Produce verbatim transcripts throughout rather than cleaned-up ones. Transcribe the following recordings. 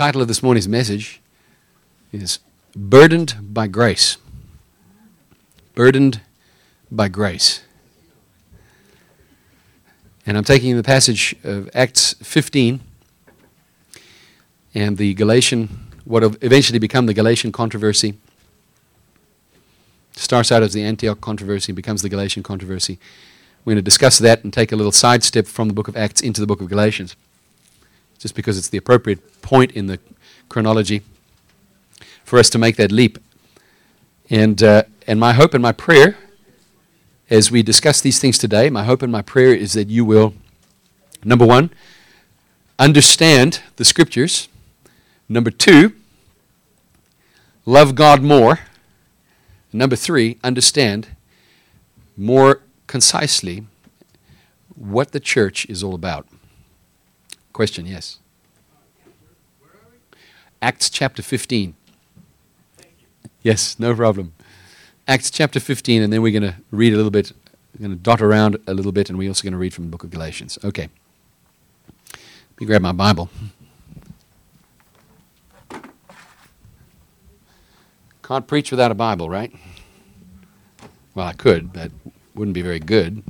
title of this morning's message is Burdened by Grace. Burdened by Grace. And I'm taking the passage of Acts fifteen and the Galatian, what will eventually become the Galatian controversy. Starts out as the Antioch controversy and becomes the Galatian controversy. We're going to discuss that and take a little sidestep from the book of Acts into the book of Galatians, just because it's the appropriate point in the chronology for us to make that leap. And uh, and my hope and my prayer, as we discuss these things today, my hope and my prayer is that you will, number one, understand the Scriptures. Number two, love God more. Number three, understand more concisely what the church is all about. Question, yes. Acts chapter fifteen. Yes, no problem. Acts chapter fifteen, and then we're going to read a little bit, we're going to dot around a little bit, and we're also going to read from the book of Galatians. Okay. Let me grab my Bible. Can't preach without a Bible, right? Well, I could, but wouldn't be very good.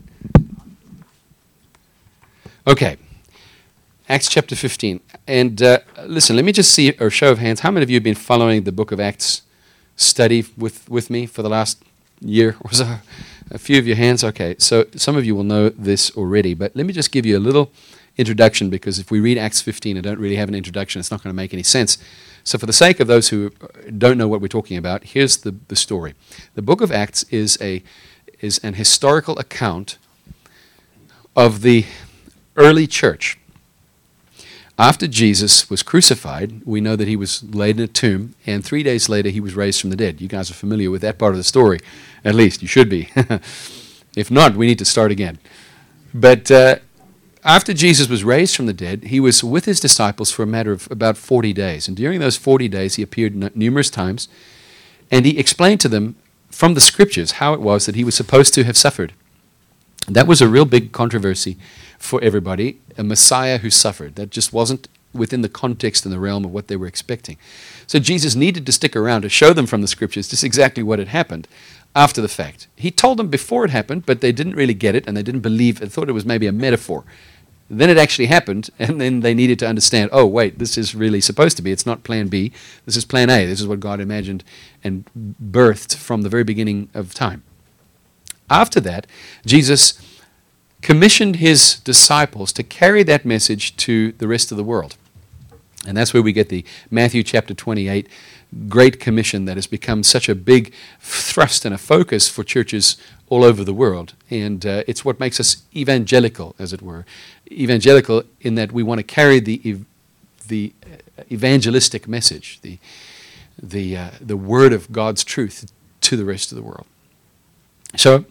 Okay. Acts chapter fifteen. And uh, listen, let me just see a show of hands. How many of you have been following the book of Acts study with, with me for the last year or so? A few of your hands? Okay. So some of you will know this already, but let me just give you a little introduction, because if we read Acts fifteen and don't really have an introduction, it's not going to make any sense. So for the sake of those who don't know what we're talking about, here's the, the story. The book of Acts is a is an historical account of the early church. After Jesus was crucified, we know that he was laid in a tomb, and three days later he was raised from the dead. You guys are familiar with that part of the story, at least. You should be. If not, we need to start again. But uh, after Jesus was raised from the dead, he was with his disciples for a matter of about forty days. And during those forty days, he appeared n- numerous times, and he explained to them from the Scriptures how it was that he was supposed to have suffered. And that was a real big controversy for everybody, a Messiah who suffered. That just wasn't within the context and the realm of what they were expecting. So Jesus needed to stick around to show them from the Scriptures just exactly what had happened after the fact. He told them before it happened, but they didn't really get it, and they didn't believe, they thought it was maybe a metaphor. Then it actually happened, and then they needed to understand, oh, wait, this is really supposed to be. It's not plan B. This is plan A. This is what God imagined and birthed from the very beginning of time. After that, Jesus commissioned his disciples to carry that message to the rest of the world. And that's where we get the Matthew chapter twenty-eight Great Commission that has become such a big thrust and a focus for churches all over the world. And uh, it's what makes us evangelical, as it were. Evangelical in that we want to carry the ev- the evangelistic message, the the uh, the word of God's truth to the rest of the world. So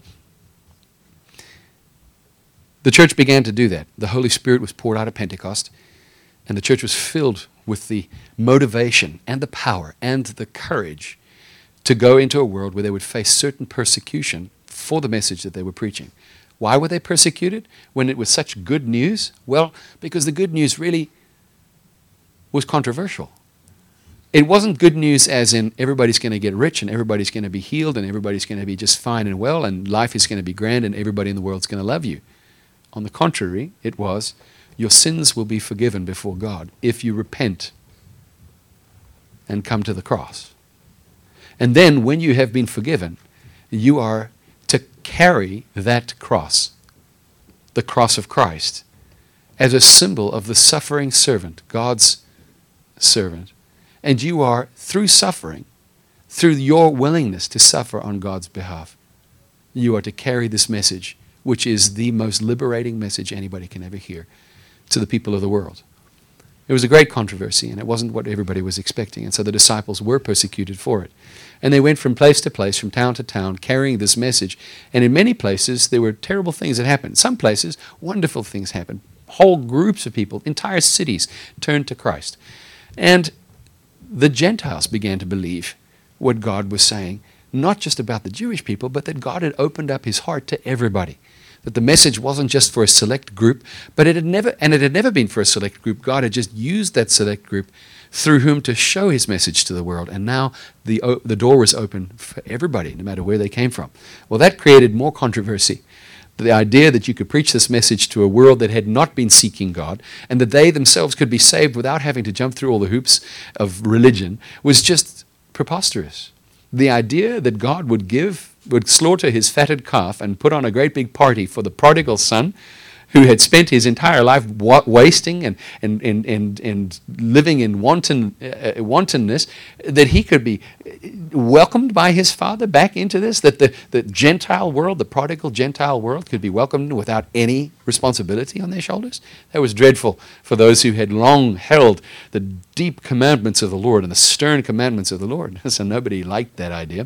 the church began to do that. The Holy Spirit was poured out at Pentecost, and the church was filled with the motivation and the power and the courage to go into a world where they would face certain persecution for the message that they were preaching. Why were they persecuted when it was such good news? Well, because the good news really was controversial. It wasn't good news as in everybody's going to get rich and everybody's going to be healed and everybody's going to be just fine and well and life is going to be grand and everybody in the world's going to love you. On the contrary, it was, your sins will be forgiven before God if you repent and come to the cross. And then when you have been forgiven, you are to carry that cross, the cross of Christ, as a symbol of the suffering servant, God's servant. And you are, through suffering, through your willingness to suffer on God's behalf, you are to carry this message, which is the most liberating message anybody can ever hear, to the people of the world. It was a great controversy, and it wasn't what everybody was expecting. And so the disciples were persecuted for it. And they went from place to place, from town to town, carrying this message. And in many places, there were terrible things that happened. Some places, wonderful things happened. Whole groups of people, entire cities, turned to Christ. And the Gentiles began to believe what God was saying, not just about the Jewish people, but that God had opened up his heart to everybody. that the message wasn't just for a select group, but it had never, and it had never been for a select group. God had just used that select group through whom to show his message to the world. And now the, the door was open for everybody, no matter where they came from. Well, that created more controversy. The idea that you could preach this message to a world that had not been seeking God, and that they themselves could be saved without having to jump through all the hoops of religion, was just preposterous. The idea that God would give, would slaughter his fatted calf and put on a great big party for the prodigal son, who had spent his entire life wa- wasting and, and, and, and, and living in wanton, uh, wantonness, that he could be welcomed by his father back into this, that the, the Gentile world, the prodigal Gentile world, could be welcomed without any responsibility on their shoulders. That was dreadful for those who had long held the deep commandments of the Lord and the stern commandments of the Lord. So nobody liked that idea,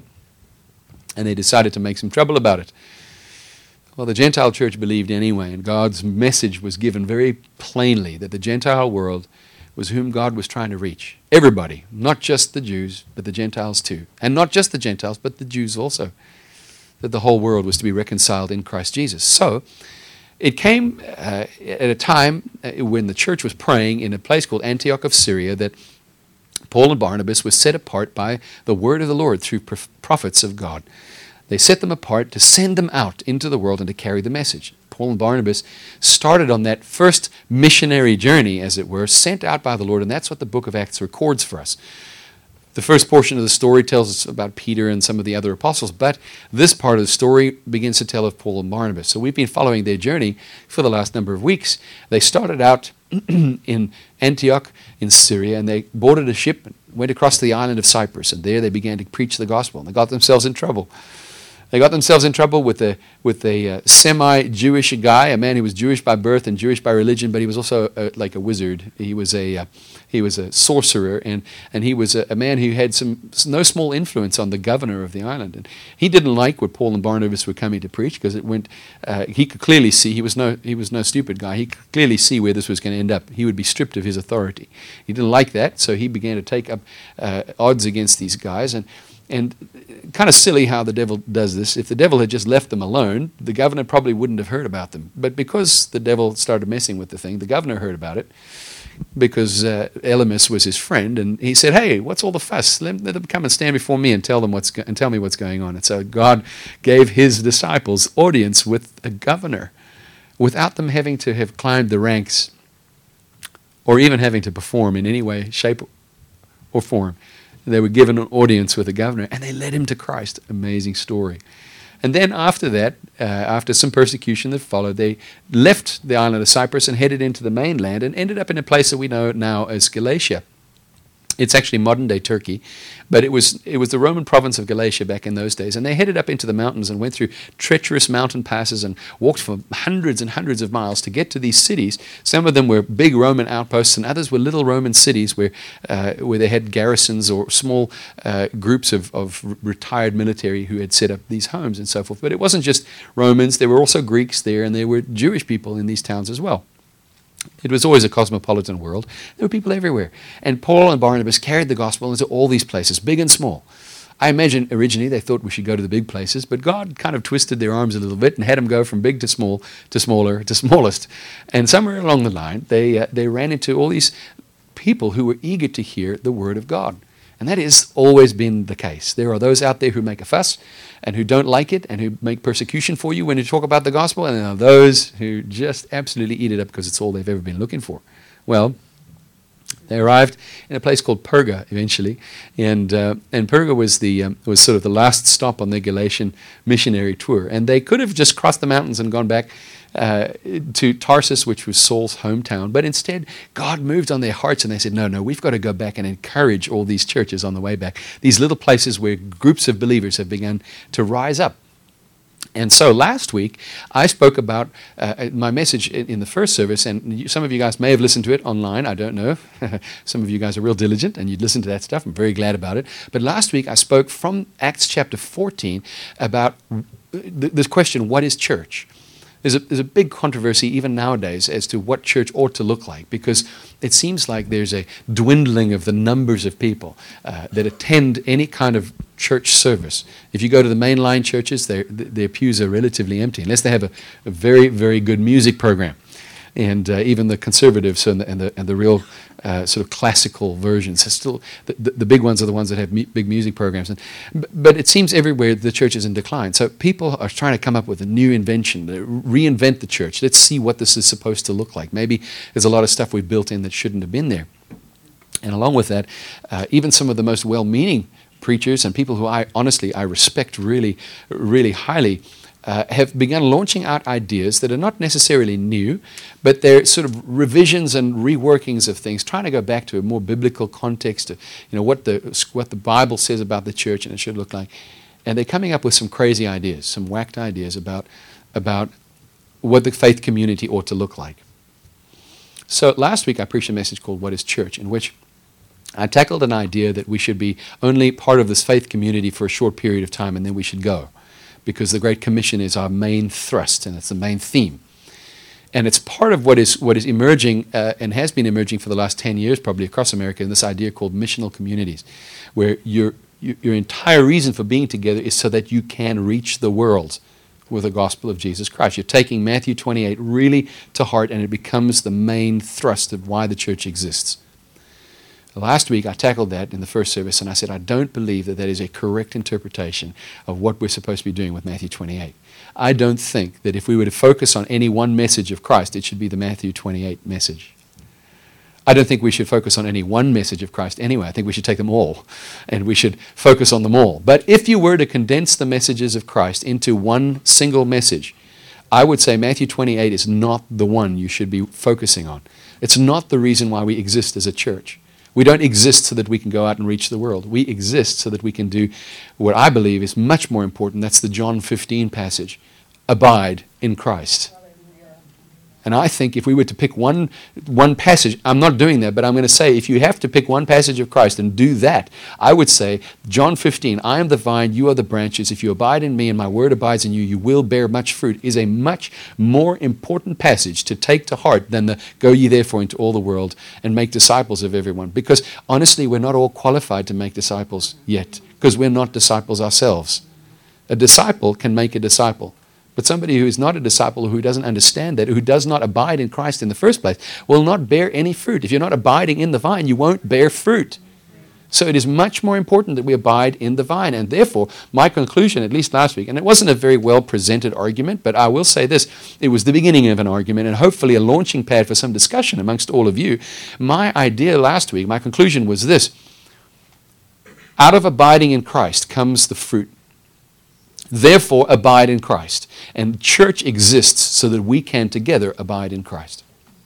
and they decided to make some trouble about it. Well, the Gentile church believed anyway, and God's message was given very plainly that the Gentile world was whom God was trying to reach. Everybody, not just the Jews, but the Gentiles too. And not just the Gentiles, but the Jews also. That the whole world was to be reconciled in Christ Jesus. So, it came uh, at a time when the church was praying in a place called Antioch of Syria, that Paul and Barnabas were set apart by the word of the Lord through prophets of God. They set them apart to send them out into the world and to carry the message. Paul and Barnabas started on that first missionary journey, as it were, sent out by the Lord, and that's what the book of Acts records for us. The first portion of the story tells us about Peter and some of the other apostles, but this part of the story begins to tell of Paul and Barnabas. So we've been following their journey for the last number of weeks. They started out in Antioch in Syria, and they boarded a ship and went across the island of Cyprus, and there they began to preach the gospel, and they got themselves in trouble. They got themselves in trouble with a with a uh, semi-Jewish guy, a man who was Jewish by birth and Jewish by religion, but he was also a, like a wizard. He was a uh, he was a sorcerer, and and he was a, a man who had some no small influence on the governor of the island. And he didn't like what Paul and Barnabas were coming to preach, because it went. Uh, he could clearly see he was no he was no stupid guy. He could clearly see where this was going to end up. He would be stripped of his authority. He didn't like that, so he began to take up uh, odds against these guys. And. And kind of silly how the devil does this. If the devil had just left them alone, the governor probably wouldn't have heard about them. But because the devil started messing with the thing, the governor heard about it, because uh, Elymas was his friend, and he said, "Hey, what's all the fuss? Let, let them come and stand before me and tell them what's go- and tell me what's going on." And so God gave his disciples audience with a governor, without them having to have climbed the ranks, or even having to perform in any way, shape, or form. They were given an audience with the governor, and they led him to Christ. Amazing story. And then after that, uh, after some persecution that followed, they left the island of Cyprus and headed into the mainland and ended up in a place that we know now as Galatia. It's actually modern-day Turkey, but it was it was the Roman province of Galatia back in those days. And they headed up into the mountains and went through treacherous mountain passes and walked for hundreds and hundreds of miles to get to these cities. Some of them were big Roman outposts, and others were little Roman cities where uh, where they had garrisons or small uh, groups of, of retired military who had set up these homes and so forth. But it wasn't just Romans. There were also Greeks there, and there were Jewish people in these towns as well. It was always a cosmopolitan world. There were people everywhere. And Paul and Barnabas carried the gospel into all these places, big and small. I imagine originally they thought we should go to the big places, but God kind of twisted their arms a little bit and had them go from big to small to smaller to smallest. And somewhere along the line, they uh, they ran into all these people who were eager to hear the word of God. And that has always been the case. There are those out there who make a fuss and who don't like it and who make persecution for you when you talk about the gospel, and there are those who just absolutely eat it up because it's all they've ever been looking for. Well, they arrived in a place called Perga eventually, and uh, and Perga was the um, was sort of the last stop on their Galatian missionary tour. And they could have just crossed the mountains and gone back uh, to Tarsus, which was Saul's hometown, but instead God moved on their hearts, and they said, "No, no, we've got to go back and encourage all these churches on the way back. These little places where groups of believers have begun to rise up." And so last week, I spoke about uh, my message in, in the first service, and you, some of you guys may have listened to it online. I don't know. Some of you guys are real diligent, and you'd listen to that stuff. I'm very glad about it. But last week, I spoke from Acts chapter fourteen about th- this question, what is church? There's a, there's a big controversy even nowadays as to what church ought to look like, because it seems like there's a dwindling of the numbers of people uh, that attend any kind of church service. If you go to the mainline churches, their, their pews are relatively empty, unless they have a, a very, very good music program. And uh, even the conservatives and the, and the, and the real uh, sort of classical versions are still, the, the, the big ones are the ones that have mu- big music programs. And, but it seems everywhere the church is in decline. So people are trying to come up with a new invention, reinvent the church. Let's see what this is supposed to look like. Maybe there's a lot of stuff we've built in that shouldn't have been there. And along with that, uh, even some of the most well-meaning preachers and people who I honestly I respect really, really highly, Uh, have begun launching out ideas that are not necessarily new, but they're sort of revisions and reworkings of things, trying to go back to a more biblical context of, you know, what the what the Bible says about the church and it should look like. And they're coming up with some crazy ideas, some whacked ideas about about what the faith community ought to look like. So last week I preached a message called What is Church, in which I tackled an idea that we should be only part of this faith community for a short period of time and then we should go, because the Great Commission is our main thrust and it's the main theme. And it's part of what is what is emerging uh, and has been emerging for the last ten years probably across America, in this idea called missional communities, where your, your, your entire reason for being together is so that you can reach the world with the gospel of Jesus Christ. You're taking Matthew twenty-eight really to heart, and it becomes the main thrust of why the church exists. Last week I tackled that in the first service, and I said I don't believe that that is a correct interpretation of what we're supposed to be doing with Matthew twenty-eight. I don't think that if we were to focus on any one message of Christ, it should be the Matthew twenty-eight message. I don't think we should focus on any one message of Christ anyway. I think we should take them all, and we should focus on them all. But if you were to condense the messages of Christ into one single message, I would say Matthew twenty-eight is not the one you should be focusing on. It's not the reason why we exist as a church. We don't exist so that we can go out and reach the world. We exist so that we can do what I believe is much more important. That's the John fifteen passage. Abide in Christ. And I think if we were to pick one, one passage, I'm not doing that, but I'm going to say if you have to pick one passage of Christ and do that, I would say John fifteen, I am the vine, you are the branches. If you abide in me and my word abides in you, you will bear much fruit, is a much more important passage to take to heart than the go ye therefore into all the world and make disciples of everyone. Because honestly, we're not all qualified to make disciples yet, because we're not disciples ourselves. A disciple can make a disciple. But somebody who is not a disciple, who doesn't understand that, who does not abide in Christ in the first place, will not bear any fruit. If you're not abiding in the vine, you won't bear fruit. So it is much more important that we abide in the vine. And therefore, my conclusion, at least last week, and it wasn't a very well presented argument, but I will say this, it was the beginning of an argument and hopefully a launching pad for some discussion amongst all of you. My idea last week, my conclusion was this: out of abiding in Christ comes the fruit. Therefore, abide in Christ. And church exists so that we can together abide in Christ.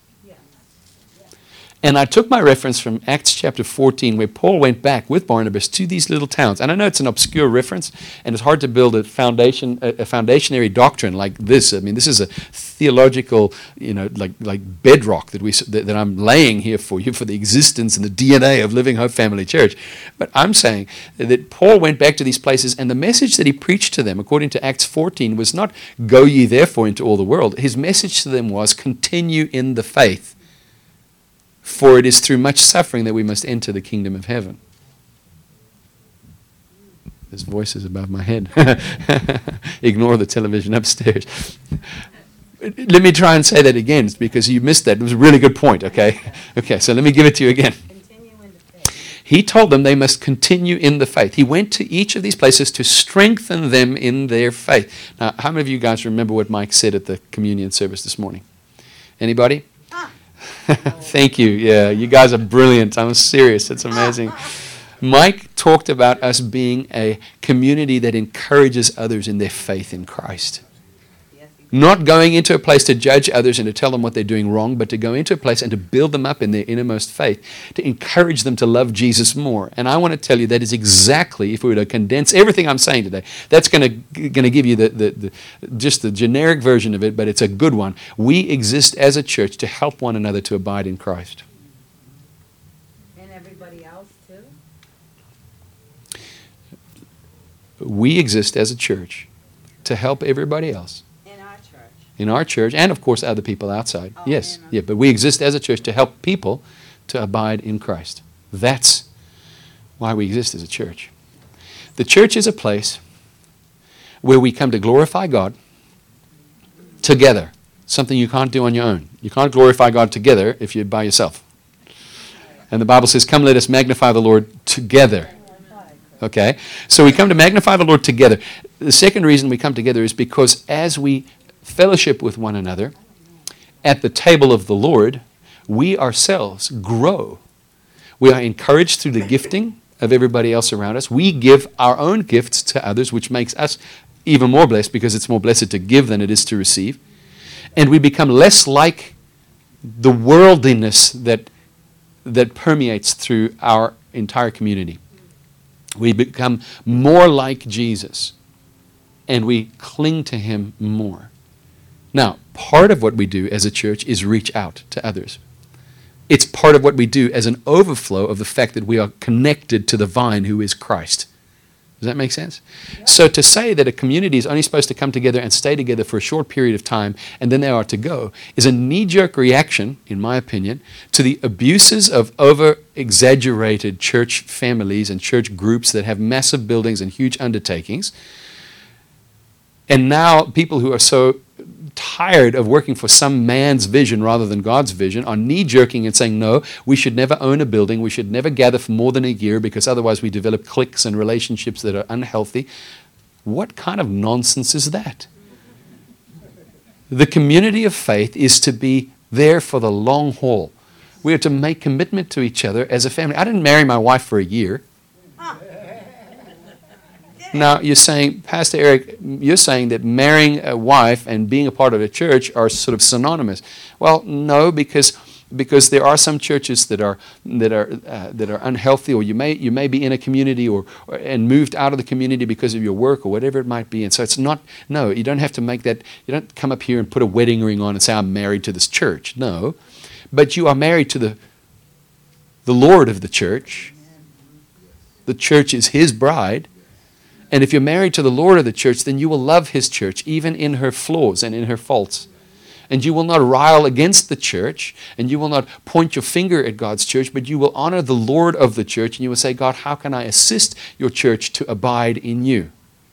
And I took my reference from Acts chapter fourteen, where Paul went back with Barnabas to these little towns. And I know it's an obscure reference, and it's hard to build a foundation, a, a foundationary doctrine like this. I mean, this is a theological, you know, like like bedrock that we that, that I'm laying here for you for the existence and the D N A of Living Hope Family Church. But I'm saying that Paul went back to these places, and the message that he preached to them, according to Acts fourteen, was not "Go ye therefore into all the world." His message to them was "Continue in the faith. For it is through much suffering that we must enter the kingdom of heaven." There's voices above my head. Ignore the television upstairs. Let me try and say that again, because you missed that. It was a really good point, okay? Okay, so let me give it to you again. Continue in the faith. He told them they must continue in the faith. He went to each of these places to strengthen them in their faith. Now, how many of you guys remember what Mike said at the communion service this morning? Anybody? Thank you. Yeah, you guys are brilliant. I'm serious. It's amazing. Mike talked about us being a community that encourages others in their faith in Christ. Not going into a place to judge others and to tell them what they're doing wrong, but to go into a place and to build them up in their innermost faith, to encourage them to love Jesus more. And I want to tell you that is exactly, if we were to condense everything I'm saying today, that's going to going to give you the, the, the just the generic version of it, but it's a good one. We exist as a church to help one another to abide in Christ. And everybody else too? We exist as a church to help everybody else. In our church. in our church, and of course other people outside. Oh, yes, amen. yeah, but we exist as a church to help people to abide in Christ. That's why we exist as a church. The church is a place where we come to glorify God together, something you can't do on your own. You can't glorify God together if you're by yourself. And the Bible says, come let us magnify the Lord together. Okay? So we come to magnify the Lord together. The second reason we come together is because as we fellowship with one another at the table of the Lord, we ourselves grow. We are encouraged through the gifting of everybody else around us. We give our own gifts to others, which makes us even more blessed because it's more blessed to give than it is to receive. And we become less like the worldliness that, that permeates through our entire community. We become more like Jesus, and we cling to Him more. Now, part of what we do as a church is reach out to others. It's part of what we do as an overflow of the fact that we are connected to the vine who is Christ. Does that make sense? Yep. So to say that a community is only supposed to come together and stay together for a short period of time and then they are to go is a knee-jerk reaction, in my opinion, to the abuses of over-exaggerated church families and church groups that have massive buildings and huge undertakings. And now people who are so tired of working for some man's vision rather than God's vision are knee-jerking and saying, no, we should never own a building, we should never gather for more than a year because otherwise we develop cliques and relationships that are unhealthy. What kind of nonsense is that? The community of faith is to be there for the long haul. We are to make commitment to each other as a family. I didn't marry my wife for a year. Now, you're saying, Pastor Eric, you're saying that marrying a wife and being a part of a church are sort of synonymous. Well, no, because because there are some churches that are that are uh, that are unhealthy, or you may you may be in a community or, or and moved out of the community because of your work or whatever it might be. And so it's not, no, you don't have to make that, you don't come up here and put a wedding ring on and say, I'm married to this church. No, but you are married to the the Lord of the church. The church is His bride. And if you're married to the Lord of the church, then you will love His church, even in her flaws and in her faults. And you will not rile against the church, and you will not point your finger at God's church, but you will honor the Lord of the church, and you will say, God, how can I assist your church to abide in you?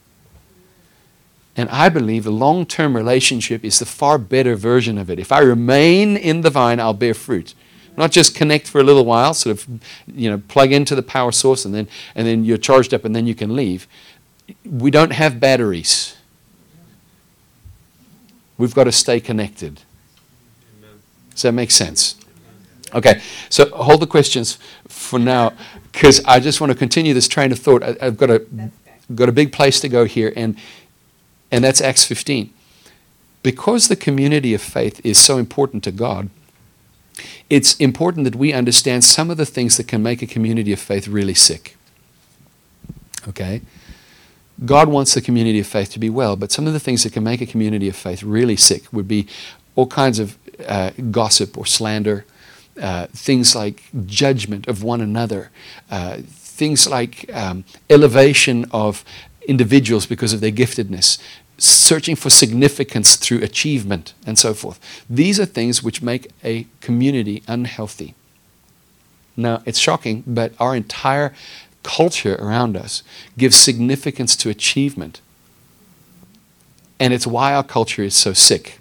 And I believe the long-term relationship is the far better version of it. If I remain in the vine, I'll bear fruit. Not just connect for a little while, sort of, you know, plug into the power source, and then and then you're charged up, and then you can leave. We don't have batteries. We've got to stay connected. Amen. Does that make sense? Okay, so hold the questions for now, because I just want to continue this train of thought. I, I've got a got a big place to go here, and and that's Acts fifteen. Because the community of faith is so important to God, it's important that we understand some of the things that can make a community of faith really sick. Okay? God wants the community of faith to be well, but some of the things that can make a community of faith really sick would be all kinds of uh, gossip or slander, uh, things like judgment of one another, uh, things like um, elevation of individuals because of their giftedness, searching for significance through achievement, and so forth. These are things which make a community unhealthy. Now, it's shocking, but our entire culture around us gives significance to achievement. And it's why our culture is so sick.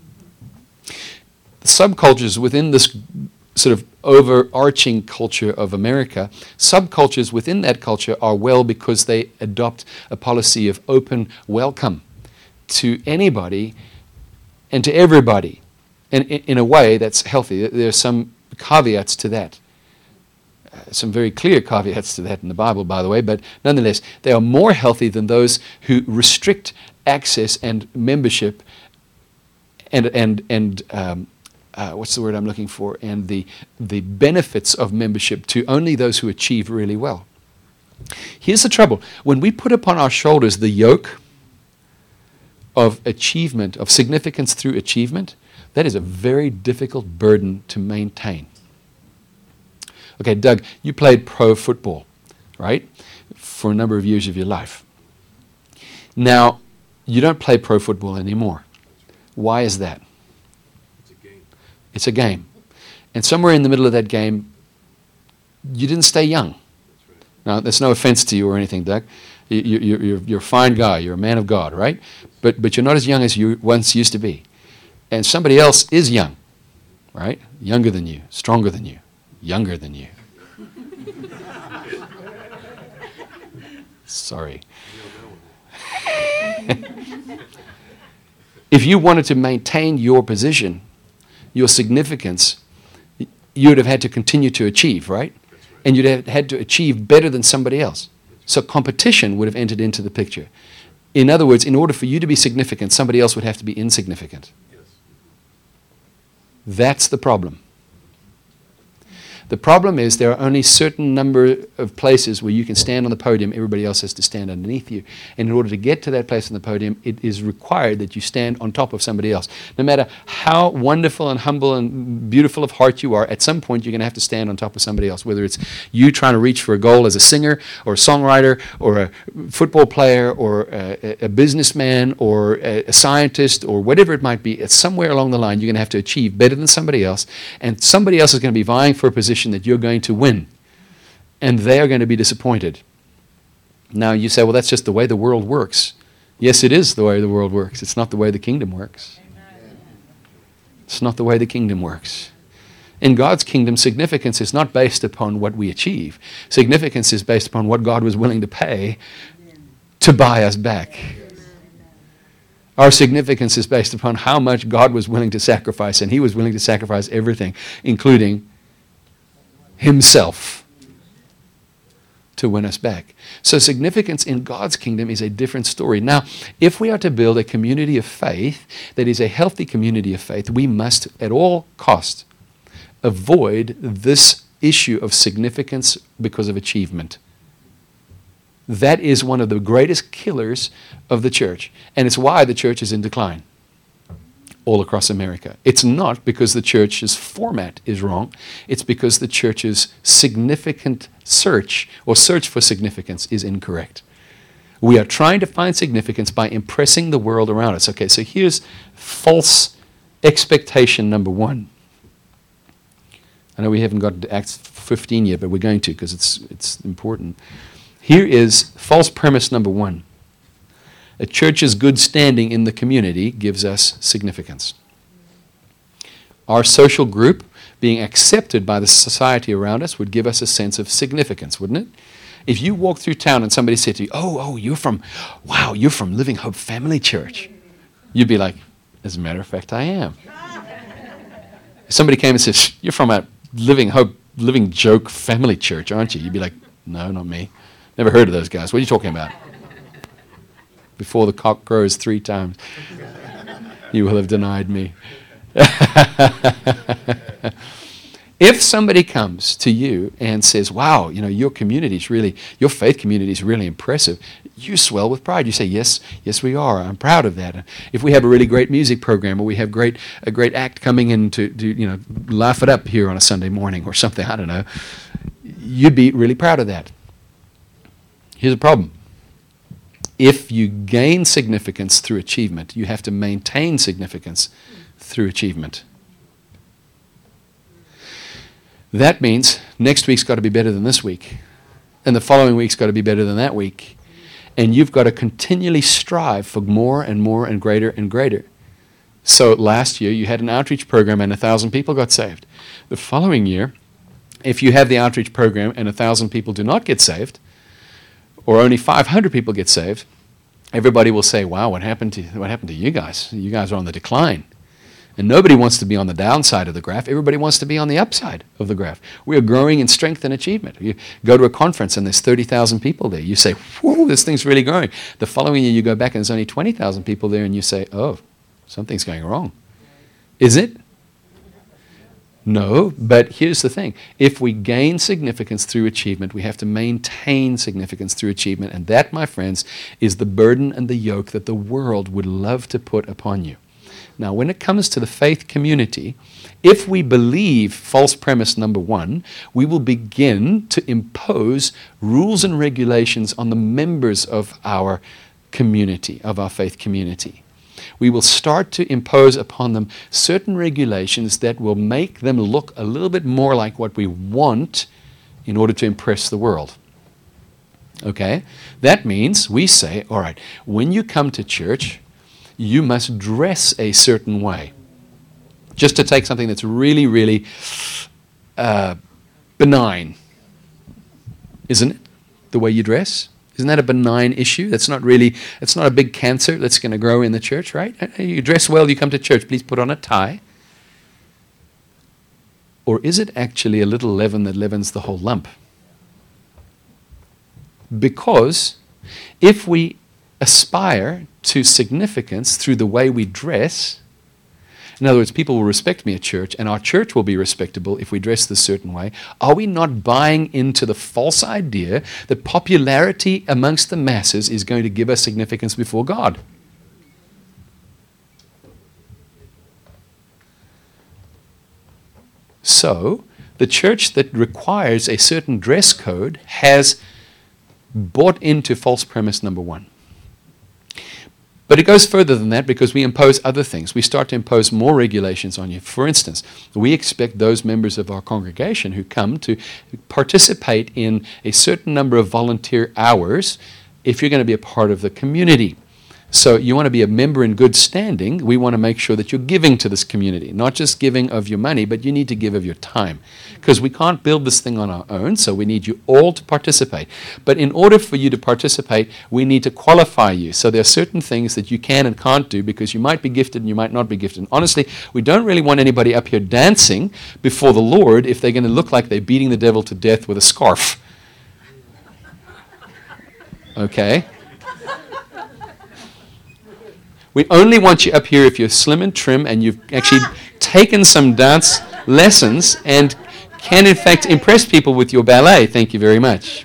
The subcultures within this sort of overarching culture of America, subcultures within that culture are well because they adopt a policy of open welcome to anybody and to everybody. And in a way that's healthy. There are some caveats to that. Uh, some very clear caveats to that in the Bible, by the way, but nonetheless, they are more healthy than those who restrict access and membership and and and um, uh, what's the word I'm looking for? And the the benefits of membership to only those who achieve really well. Here's the trouble: when we put upon our shoulders the yoke of achievement, of significance through achievement, that is a very difficult burden to maintain. Okay, Doug, you played pro football, right, for a number of years of your life. Now, you don't play pro football anymore. Why is that? It's a game. It's a game. And somewhere in the middle of that game, you didn't stay young. That's right. Now, there's no offense to you or anything, Doug. You, you, you're, you're a fine guy. You're a man of God, right? But, but you're not as young as you once used to be. And somebody else is young, right? Younger than you, stronger than you, younger than you. Sorry. If you wanted to maintain your position, your significance, you would have had to continue to achieve, right? And you'd have had to achieve better than somebody else. So competition would have entered into the picture. In other words, in order for you to be significant, somebody else would have to be insignificant. Yes. That's the problem. The problem is there are only certain number of places where you can stand on the podium, everybody else has to stand underneath you. And in order to get to that place on the podium, it is required that you stand on top of somebody else. No matter how wonderful and humble and beautiful of heart you are, at some point you're going to have to stand on top of somebody else, whether it's you trying to reach for a goal as a singer or a songwriter or a football player or a, a businessman or a, a scientist or whatever it might be. It's somewhere along the line you're going to have to achieve better than somebody else, and somebody else is going to be vying for a position that you're going to win, and they are going to be disappointed. Now you say, well, that's just the way the world works. Yes, it is the way the world works. It's not the way the kingdom works. It's not the way the kingdom works. In God's kingdom, significance is not based upon what we achieve. Significance is based upon what God was willing to pay to buy us back. Our significance is based upon how much God was willing to sacrifice, and He was willing to sacrifice everything, including Himself, to win us back. So significance in God's kingdom is a different story. Now, if we are to build a community of faith that is a healthy community of faith, we must at all costs avoid this issue of significance because of achievement. That is one of the greatest killers of the church, and it's why the church is in decline all across America. It's not because the church's format is wrong. It's because the church's significant search or search for significance is incorrect. We are trying to find significance by impressing the world around us. Okay, so here's false expectation number one. I know we haven't got to Acts fifteen yet, but we're going to because it's it's important. Here is false premise number one. A church's good standing in the community gives us significance. Our social group, being accepted by the society around us, would give us a sense of significance, wouldn't it? If you walk through town and somebody said to you, oh, oh, you're from, wow, you're from Living Hope Family Church, you'd be like, as a matter of fact, I am. If somebody came and said, you're from a Living Hope, Living Joke Family Church, aren't you? You'd be like, no, not me. Never heard of those guys. What are you talking about? Before the cock crows three times, you will have denied me. If somebody comes to you and says, wow, you know, your community is really, your faith community is really impressive, you swell with pride. You say, yes, yes, we are. I'm proud of that. If we have a really great music program or we have great a great act coming in to, to you know, laugh it up here on a Sunday morning or something, I don't know, you'd be really proud of that. Here's a problem. If you gain significance through achievement, you have to maintain significance through achievement. That means next week's got to be better than this week, and the following week's got to be better than that week, and you've got to continually strive for more and more and greater and greater. So last year you had an outreach program and a thousand people got saved. The following year, if you have the outreach program and a thousand people do not get saved, or only five hundred people get saved, everybody will say, wow, what happened to what happened to you guys? You guys are on the decline. And nobody wants to be on the downside of the graph. Everybody wants to be on the upside of the graph. We are growing in strength and achievement. You go to a conference and there's thirty thousand people there. You say, whoa, this thing's really growing. The following year you go back and there's only twenty thousand people there and you say, oh, something's going wrong. Is it? No, but here's the thing. If we gain significance through achievement, we have to maintain significance through achievement. And that, my friends, is the burden and the yoke that the world would love to put upon you. Now, when it comes to the faith community, if we believe false premise number one, we will begin to impose rules and regulations on the members of our community, of our faith community. we will start to impose upon them certain regulations that will make them look a little bit more like what we want in order to impress the world. Okay? That means we say, all right, when you come to church, you must dress a certain way. Just to take something that's really, really uh, benign, isn't it? The way you dress? Isn't that a benign issue? That's not really, it's not a big cancer that's going to grow in the church, right? You dress well, you come to church, please put on a tie. Or is it actually a little leaven that leavens the whole lump? Because if we aspire to significance through the way we dress, in other words, people will respect me at church, and our church will be respectable if we dress this certain way. Are we not buying into the false idea that popularity amongst the masses is going to give us significance before God? So, the church that requires a certain dress code has bought into false premise number one. But it goes further than that because we impose other things. We start to impose more regulations on you. For instance, we expect those members of our congregation who come to participate in a certain number of volunteer hours if you're going to be a part of the community. So you want to be a member in good standing, we want to make sure that you're giving to this community. Not just giving of your money, but you need to give of your time. Because we can't build this thing on our own, so we need you all to participate. But in order for you to participate, we need to qualify you. So there are certain things that you can and can't do because you might be gifted and you might not be gifted. And honestly, we don't really want anybody up here dancing before the Lord if they're going to look like they're beating the devil to death with a scarf. Okay? We only want you up here if you're slim and trim and you've actually taken some dance lessons and can in fact impress people with your ballet. Thank you very much.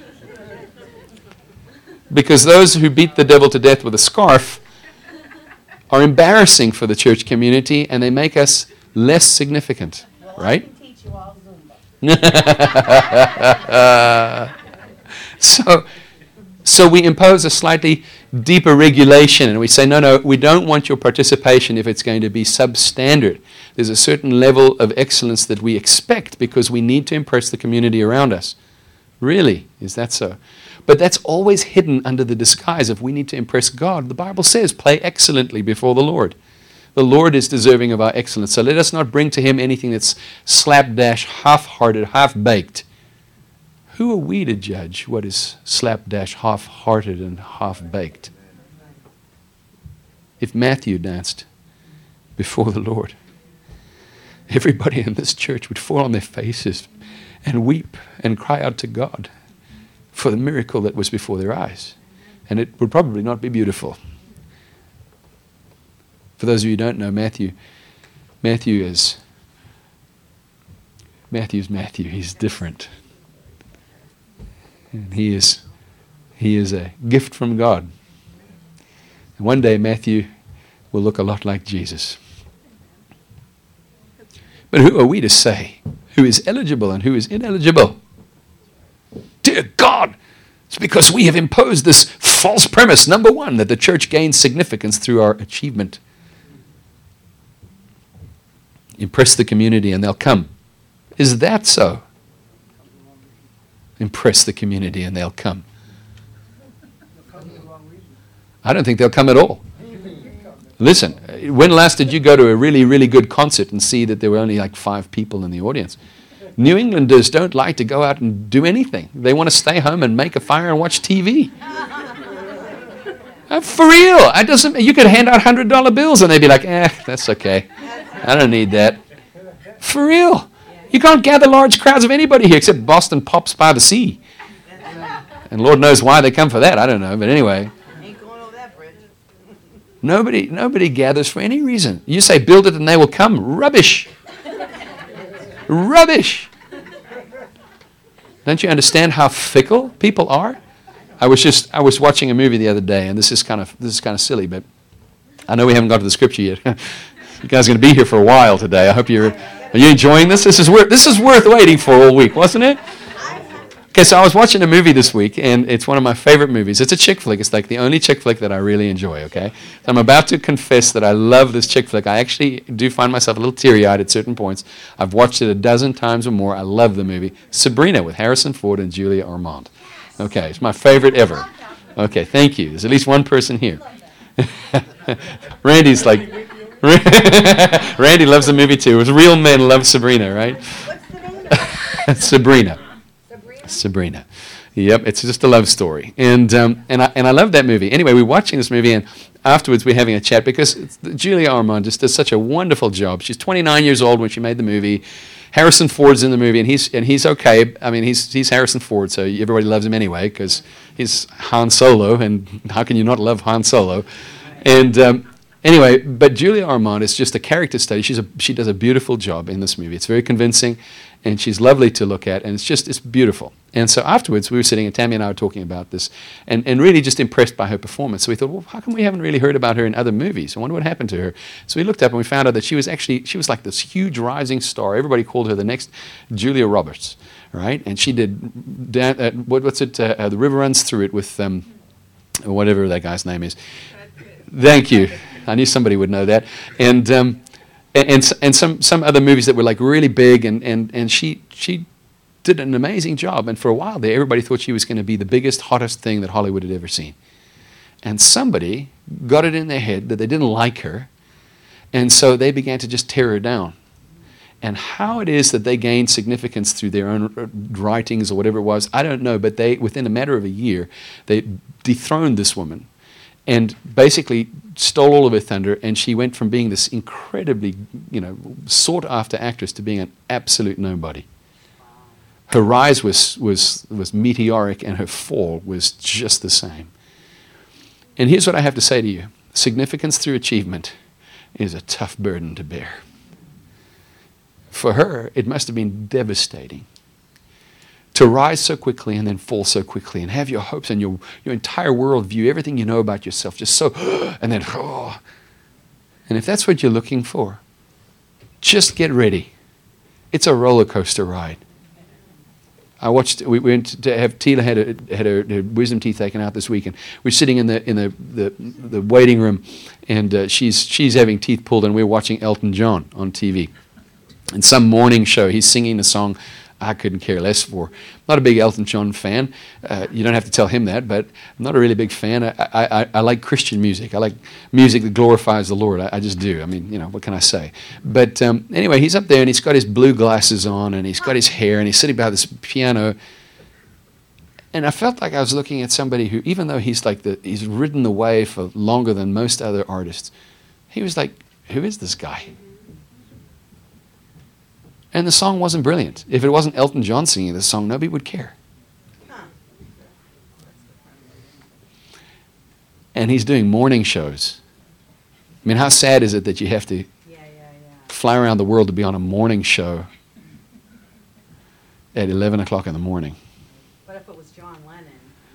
Because those who beat the devil to death with a scarf are embarrassing for the church community and they make us less significant, Well, right? I can teach you all Zumba. so, so we impose a slightly deeper regulation and we say, no, no, we don't want your participation if it's going to be substandard. There's a certain level of excellence that we expect because we need to impress the community around us. Really? Is that so? But that's always hidden under the disguise of we need to impress God. The Bible says, play excellently before the Lord. The Lord is deserving of our excellence. So let us not bring to Him anything that's slapdash, half-hearted, half-baked. Who are we to judge what is slapdash, half-hearted, and half-baked? If Matthew danced before the Lord, everybody in this church would fall on their faces and weep and cry out to God for the miracle that was before their eyes. And it would probably not be beautiful. For those of you who don't know, Matthew, Matthew is, Matthew's Matthew. He's different. And he is, he is a gift from God. And one day Matthew will look a lot like Jesus. But who are we to say who is eligible and who is ineligible? Dear God, it's because we have imposed this false premise, number one, that the church gains significance through our achievement. Impress the community and they'll come. Is that so? Impress the community and they'll come. I don't think they'll come at all. Listen, when last did you go to a really, really good concert and see that there were only like five people in the audience? New Englanders don't like to go out and do anything. They want to stay home and make a fire and watch T V. Uh, for real. It doesn't, you could hand out one hundred dollar bills and they'd be like, eh, that's okay. I don't need that. For real. You can't gather large crowds of anybody here except Boston Pops by the Sea. And Lord knows why they come for that. I don't know. But anyway. Ain't going over that bridge. Nobody, nobody gathers for any reason. You say, build it and they will come. Rubbish. Rubbish. Don't you understand how fickle people are? I was just, I was watching a movie the other day, and this is kind of, this is kind of silly, but I know we haven't got to the scripture yet. You guys are going to be here for a while today. I hope you're, are you enjoying this? This is worth, this is worth waiting for all week, wasn't it? Okay, so I was watching a movie this week, and it's one of my favorite movies. It's a chick flick. It's like the only chick flick that I really enjoy, okay? So I'm about to confess that I love this chick flick. I actually do find myself a little teary-eyed at certain points. I've watched it a dozen times or more. I love the movie. Sabrina with Harrison Ford and Julia Ormond. Okay, it's my favorite ever. Okay, thank you. There's at least one person here. Randy's like, Randy loves the movie too. It was Real Men Love Sabrina, right? What's the name? Sabrina. Sabrina? Sabrina. Yep, it's just a love story. And um, and I and I love that movie. Anyway, we're watching this movie, and afterwards we're having a chat because it's, Julia Ormond just does such a wonderful job. She's twenty-nine years old when she made the movie. Harrison Ford's in the movie, and he's and he's okay. I mean, he's he's Harrison Ford, so everybody loves him anyway because he's Han Solo, and how can you not love Han Solo? And um, anyway, but Julia Ormond is just a character study. She's a she does a beautiful job in this movie. It's very convincing, and she's lovely to look at, and it's just it's beautiful. And so afterwards, we were sitting, and Tammy and I were talking about this, and, and really just impressed by her performance. So we thought, well, how come we haven't really heard about her in other movies? I wonder what happened to her. So we looked up, and we found out that she was actually, she was like this huge rising star. Everybody called her the next Julia Roberts, right? And she did, da- uh, what, what's it, uh, uh, The River Runs Through It with um, whatever that guy's name is. Thank you. I knew somebody would know that. And um, and, and and some some other movies that were like really big, and and and she she did an amazing job. And for a while there, everybody thought she was going to be the biggest, hottest thing that Hollywood had ever seen. And somebody got it in their head that they didn't like her, and so they began to just tear her down. And how it is that they gained significance through their own writings or whatever it was, I don't know. But they, within a matter of a year, they dethroned this woman and basically stole all of her thunder, and she went from being this incredibly, you know, sought-after actress to being an absolute nobody. Her rise was, was, was meteoric, and her fall was just the same. And here's what I have to say to you. Significance through achievement is a tough burden to bear. For her, it must have been devastating to rise so quickly and then fall so quickly and have your hopes and your, your entire worldview, everything you know about yourself, just so, and then, oh. And if that's what you're looking for, just get ready. It's a roller coaster ride. I watched, we went to have, Tila had, a, had her, her wisdom teeth taken out this week, and we're sitting in the in the, the, the waiting room, and uh, she's she's having teeth pulled, and we're watching Elton John on T V. And some morning show, he's singing a song I couldn't care less for. I'm not a big Elton John fan. Uh, you don't have to tell him that, but I'm not a really big fan. I, I, I, I like Christian music. I like music that glorifies the Lord. I, I just do. I mean, you know, what can I say? But um, anyway, he's up there, and he's got his blue glasses on, and he's got his hair, and he's sitting by this piano. And I felt like I was looking at somebody who, even though he's like the, he's ridden the wave for longer than most other artists, he was like, who is this guy? And the song wasn't brilliant. If it wasn't Elton John singing this song, nobody would care. And he's doing morning shows. I mean, how sad is it that you have to Yeah, yeah, yeah. fly around the world to be on a morning show at eleven o'clock in the morning? What if it was John Lennon?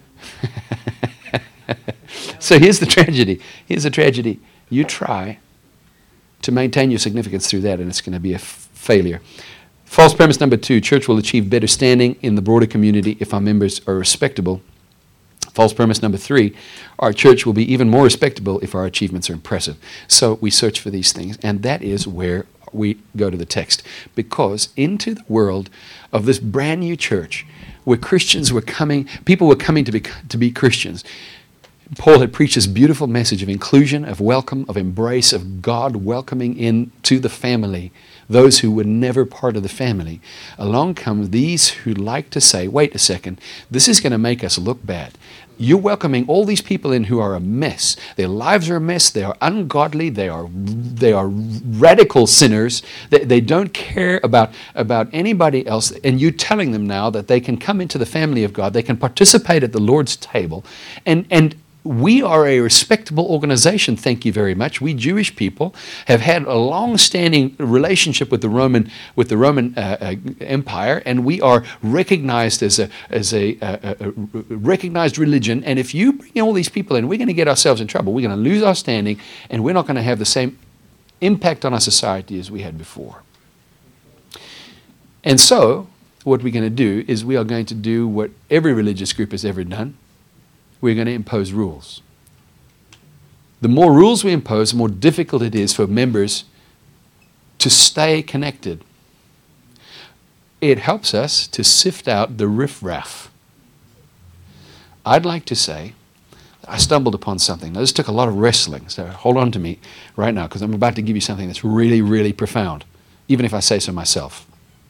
So here's the tragedy. Here's the tragedy. You try to maintain your significance through that, and it's going to be a f- failure. False premise number two, church will achieve better standing in the broader community if our members are respectable. False premise number three, our church will be even more respectable if our achievements are impressive. So we search for these things, and that is where we go to the text. Because into the world of this brand new church, where Christians were coming, people were coming to be, to be Christians, Paul had preached this beautiful message of inclusion, of welcome, of embrace, of God welcoming into the family those who were never part of the family. Along come these who like to say, wait a second, this is going to make us look bad. You're welcoming all these people in who are a mess. Their lives are a mess. They are ungodly. They are they are radical sinners. They, they don't care about, about anybody else. And you're telling them now that they can come into the family of God. They can participate at the Lord's table. And and we are a respectable organization, thank you very much. We Jewish people have had a long-standing relationship with the Roman with the Roman uh, uh, Empire, and we are recognized as a as a, a, a recognized religion. And if you bring all these people in, we're going to get ourselves in trouble. We're going to lose our standing, and we're not going to have the same impact on our society as we had before. And so what we're going to do is we are going to do what every religious group has ever done. We're going to impose rules. The more rules we impose, the more difficult it is for members to stay connected. It helps us to sift out the riffraff. I'd like to say, I stumbled upon something. Now, this took a lot of wrestling, so hold on to me right now, because I'm about to give you something that's really, really profound, even if I say so myself.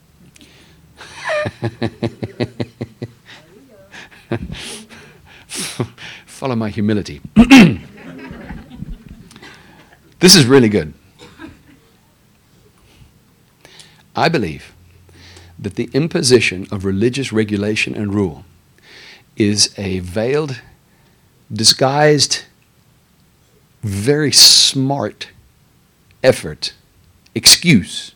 Follow my humility. This is really good. I believe that the imposition of religious regulation and rule is a veiled, disguised, very smart effort, excuse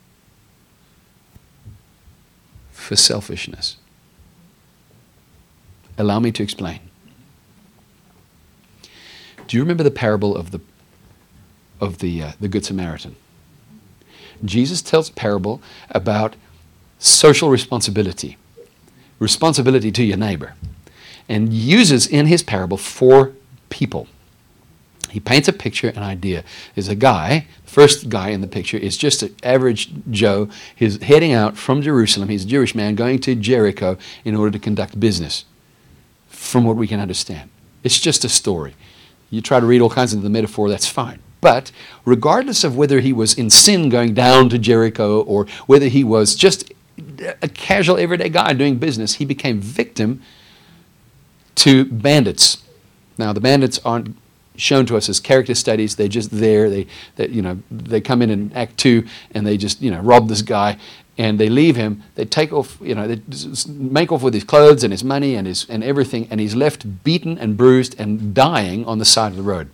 for selfishness. Allow me to explain. Do you remember the parable of the of the uh, the Good Samaritan? Jesus tells a parable about social responsibility, responsibility to your neighbor, and uses in his parable four people. He paints a picture, an idea. There's a guy, the first guy in the picture is just an average Joe. He's heading out from Jerusalem. He's a Jewish man going to Jericho in order to conduct business, from what we can understand. It's just a story. You try to read all kinds of the metaphor, that's fine. But regardless of whether he was in sin going down to Jericho or whether he was just a casual everyday guy doing business, he became victim to bandits. Now, the bandits aren't shown to us as character studies. They're just there. They, they, you know, they come in in Act Two and they just, you know, rob this guy and they leave him. They take off, you know, they make off with his clothes and his money and his and everything, and he's left beaten and bruised and dying on the side of the road.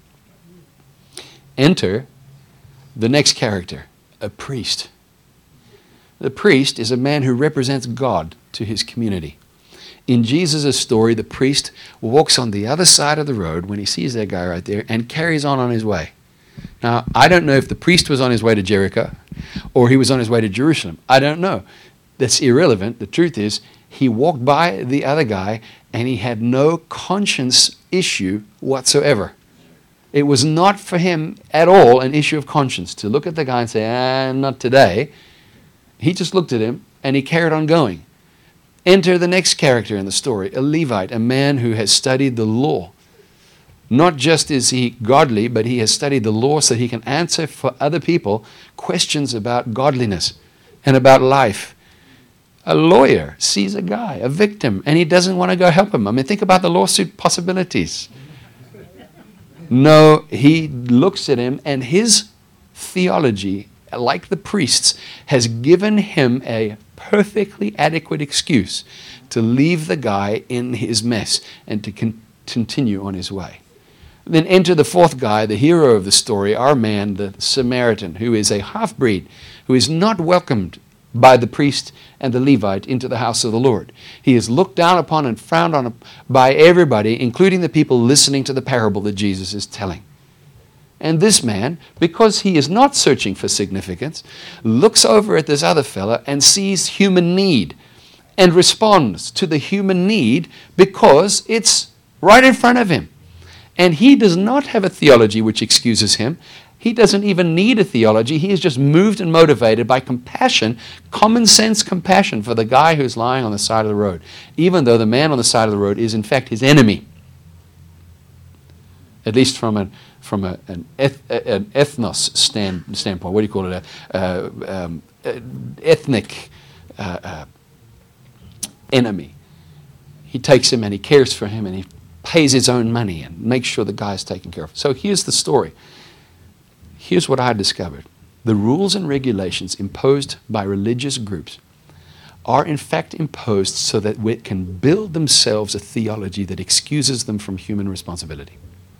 Enter the next character, a priest. The priest is a man who represents God to his community. In Jesus' story, the priest walks on the other side of the road when he sees that guy right there and carries on on his way. Now, I don't know if the priest was on his way to Jericho or he was on his way to Jerusalem. I don't know. That's irrelevant. The truth is, he walked by the other guy and he had no conscience issue whatsoever. It was not for him at all an issue of conscience to look at the guy and say, ah, not today. He just looked at him and he carried on going. Enter the next character in the story, a Levite, a man who has studied the law. Not just is he godly, but he has studied the law so he can answer for other people questions about godliness and about life. A lawyer sees a guy, a victim, and he doesn't want to go help him. I mean, think about the lawsuit possibilities. No, he looks at him, and his theology, like the priests, has given him a perfectly adequate excuse to leave the guy in his mess and to con- continue on his way. Then enter the fourth guy, the hero of the story, our man, the Samaritan, who is a half-breed, who is not welcomed by the priest and the Levite into the house of the Lord. He is looked down upon and frowned on by everybody, including the people listening to the parable that Jesus is telling. And this man, because he is not searching for significance, looks over at this other fella and sees human need and responds to the human need because it's right in front of him. And he does not have a theology which excuses him. He doesn't even need a theology. He is just moved and motivated by compassion, common sense compassion for the guy who's lying on the side of the road, even though the man on the side of the road is in fact his enemy. At least from an from a, an, eth, an ethnos stand, standpoint. What do you call it? A, uh, um, uh, ethnic uh, uh, enemy. He takes him and he cares for him and he pays his own money and makes sure the guy's taken care of. So here's the story. Here's what I discovered. The rules and regulations imposed by religious groups are in fact imposed so that we can build themselves a theology that excuses them from human responsibility.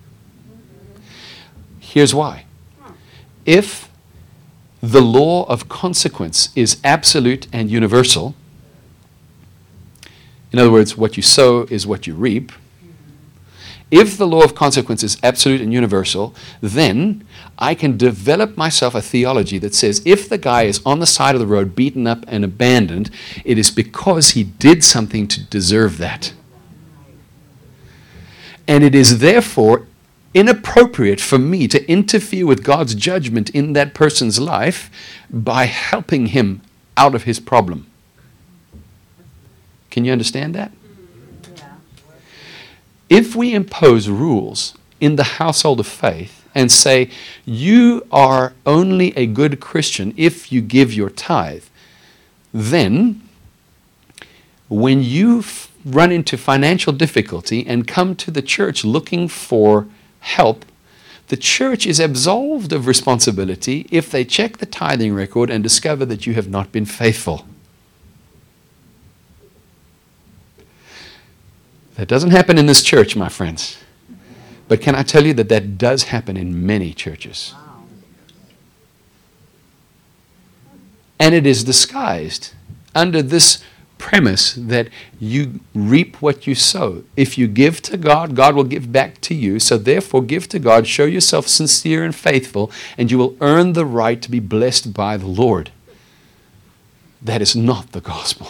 Here's why. If the law of consequence is absolute and universal, in other words, what you sow is what you reap, If the law of consequence is absolute and universal, then I can develop myself a theology that says if the guy is on the side of the road, beaten up and abandoned, it is because he did something to deserve that. And it is therefore inappropriate for me to interfere with God's judgment in that person's life by helping him out of his problem. Can you understand that? Yeah. If we impose rules in the household of faith and say, you are only a good Christian if you give your tithe, then when you f- run into financial difficulty and come to the church looking for help, the church is absolved of responsibility if they check the tithing record and discover that you have not been faithful. That doesn't happen in this church, my friends. But can I tell you that that does happen in many churches? Wow. And it is disguised under this premise that you reap what you sow. If you give to God, God will give back to you. So therefore, give to God, show yourself sincere and faithful, and you will earn the right to be blessed by the Lord. That is not the gospel.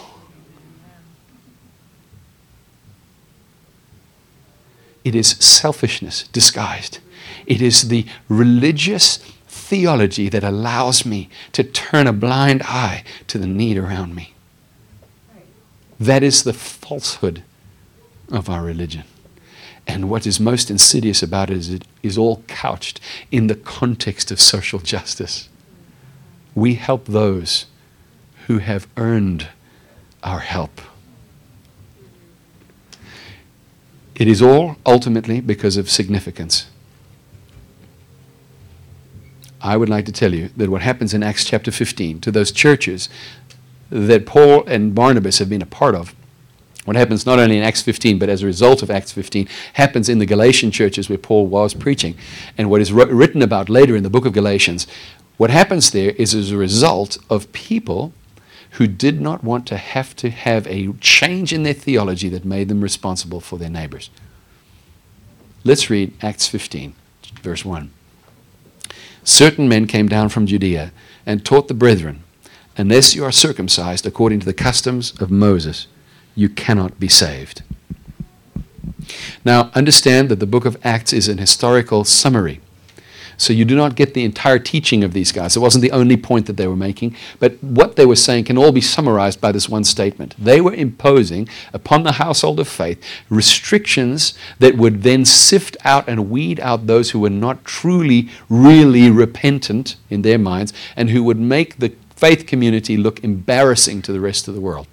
It is selfishness disguised. It is the religious theology that allows me to turn a blind eye to the need around me. That is the falsehood of our religion. And what is most insidious about it is it is all couched in the context of social justice. We help those who have earned our help. It is all ultimately because of significance. I would like to tell you that what happens in Acts chapter fifteen to those churches that Paul and Barnabas have been a part of, what happens not only in Acts fifteen, but as a result of Acts fifteen, happens in the Galatian churches where Paul was preaching. And what is written about later in the book of Galatians, what happens there is as a result of people who did not want to have to have a change in their theology that made them responsible for their neighbors. Let's read Acts fifteen, verse one. Certain men came down from Judea and taught the brethren, unless you are circumcised according to the customs of Moses, you cannot be saved. Now, understand that the book of Acts is an historical summary. So you do not get the entire teaching of these guys. It wasn't the only point that they were making, but what they were saying can all be summarized by this one statement. They were imposing upon the household of faith restrictions that would then sift out and weed out those who were not truly, really repentant in their minds and who would make the faith community look embarrassing to the rest of the world.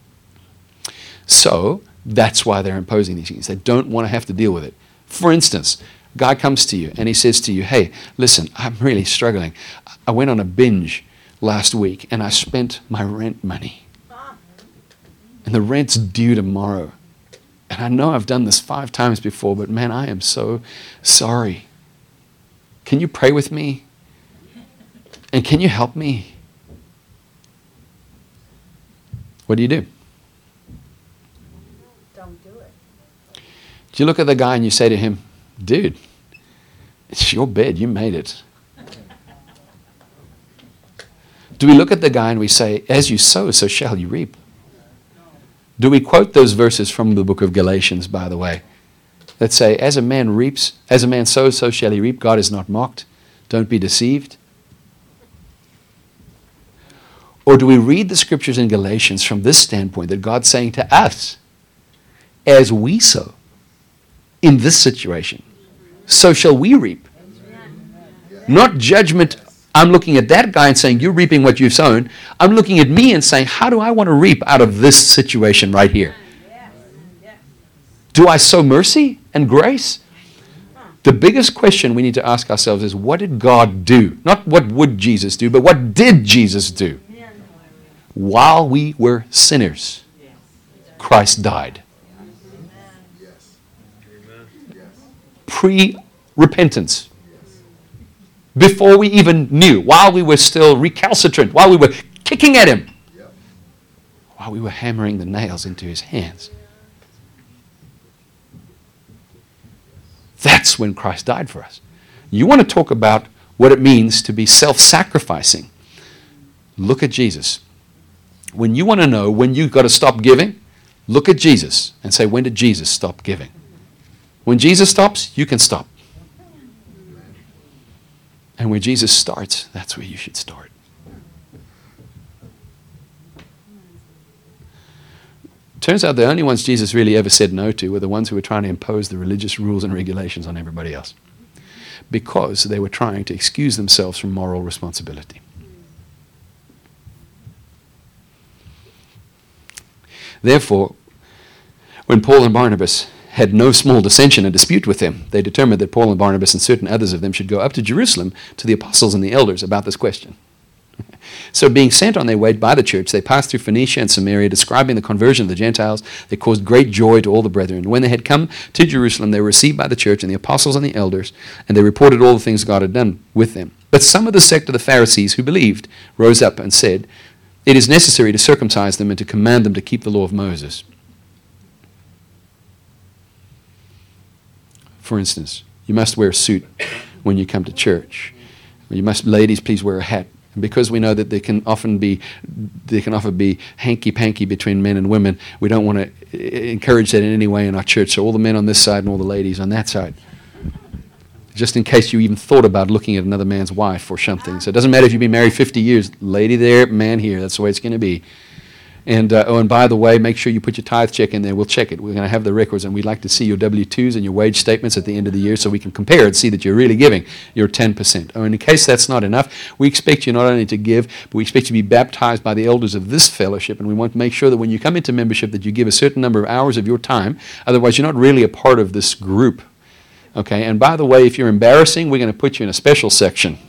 So that's why they're imposing these things. They don't want to have to deal with it. For instance, guy comes to you and he says to you, hey, listen, I'm really struggling. I went on a binge last week and I spent my rent money. And the rent's due tomorrow. And I know I've done this five times before, but man, I am so sorry. Can you pray with me? And can you help me? What do you do? Don't do it. Do you look at the guy and you say to him, dude, it's your bed, you made it. Do we look at the guy and we say, as you sow, so shall you reap? Do we quote those verses from the book of Galatians, by the way, that say, as a man reaps, as a man sows, so shall he reap. God is not mocked. Don't be deceived. Or do we read the scriptures in Galatians from this standpoint, that God's saying to us, as we sow in this situation, so shall we reap. Not judgment. I'm looking at that guy and saying, you're reaping what you've sown. I'm looking at me and saying, how do I want to reap out of this situation right here? Do I sow mercy and grace? The biggest question we need to ask ourselves is, what did God do? Not what would Jesus do, but what did Jesus do? While we were sinners, Christ died. Pre-repentance. Before we even knew, while we were still recalcitrant, while we were kicking at him, while we were hammering the nails into his hands. That's when Christ died for us. You want to talk about what it means to be self-sacrificing. Look at Jesus. When you want to know when you've got to stop giving, look at Jesus and say, when did Jesus stop giving? When Jesus stops, you can stop. And when Jesus starts, that's where you should start. Turns out the only ones Jesus really ever said no to were the ones who were trying to impose the religious rules and regulations on everybody else, because they were trying to excuse themselves from moral responsibility. Therefore, when Paul and Barnabas had no small dissension and dispute with them, they determined that Paul and Barnabas and certain others of them should go up to Jerusalem to the apostles and the elders about this question. So being sent on their way by the church, they passed through Phoenicia and Samaria, describing the conversion of the Gentiles. They caused great joy to all the brethren. When they had come to Jerusalem, they were received by the church and the apostles and the elders, and they reported all the things God had done with them. But some of the sect of the Pharisees who believed rose up and said, it is necessary to circumcise them and to command them to keep the law of Moses. For instance, you must wear a suit when you come to church. You must, ladies, please wear a hat. And because we know that there can often be, there can often be hanky-panky between men and women, we don't want to encourage that in any way in our church. So all the men on this side and all the ladies on that side. Just in case you even thought about looking at another man's wife or something. So it doesn't matter if you've been married fifty years. Lady there, man here. That's the way it's going to be. And uh, oh, and by the way, make sure you put your tithe check in there. We'll check it. We're going to have the records, and we'd like to see your W two's and your wage statements at the end of the year so we can compare and see that you're really giving your ten percent. Oh, and in case that's not enough, we expect you not only to give, but we expect you to be baptized by the elders of this fellowship, and we want to make sure that when you come into membership that you give a certain number of hours of your time. Otherwise, you're not really a part of this group. Okay, and by the way, if you're embarrassing, we're going to put you in a special section.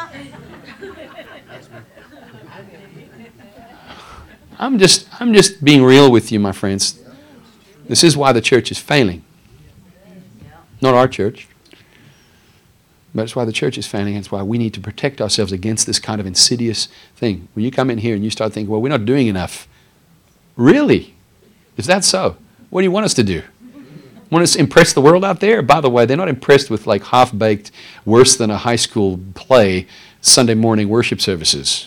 I'm just, I'm just being real with you, my friends. This is why the church is failing. Not our church. But it's why the church is failing. It's why we need to protect ourselves against this kind of insidious thing. When you come in here and you start thinking, well, we're not doing enough. Really? Is that so? What do you want us to do? Want us to impress the world out there? By the way, they're not impressed with like half-baked, worse than a high school play, Sunday morning worship services.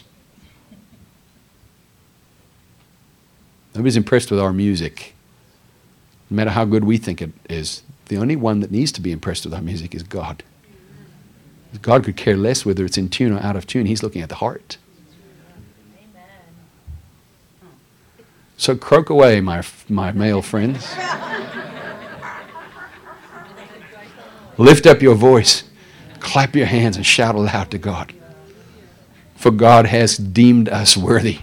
Nobody's impressed with our music, no matter how good we think it is. The only one that needs to be impressed with our music is God. God could care less whether it's in tune or out of tune. He's looking at the heart. Amen. So croak away, my, my male friends. Lift up your voice, clap your hands, and shout aloud to God. For God has deemed us worthy.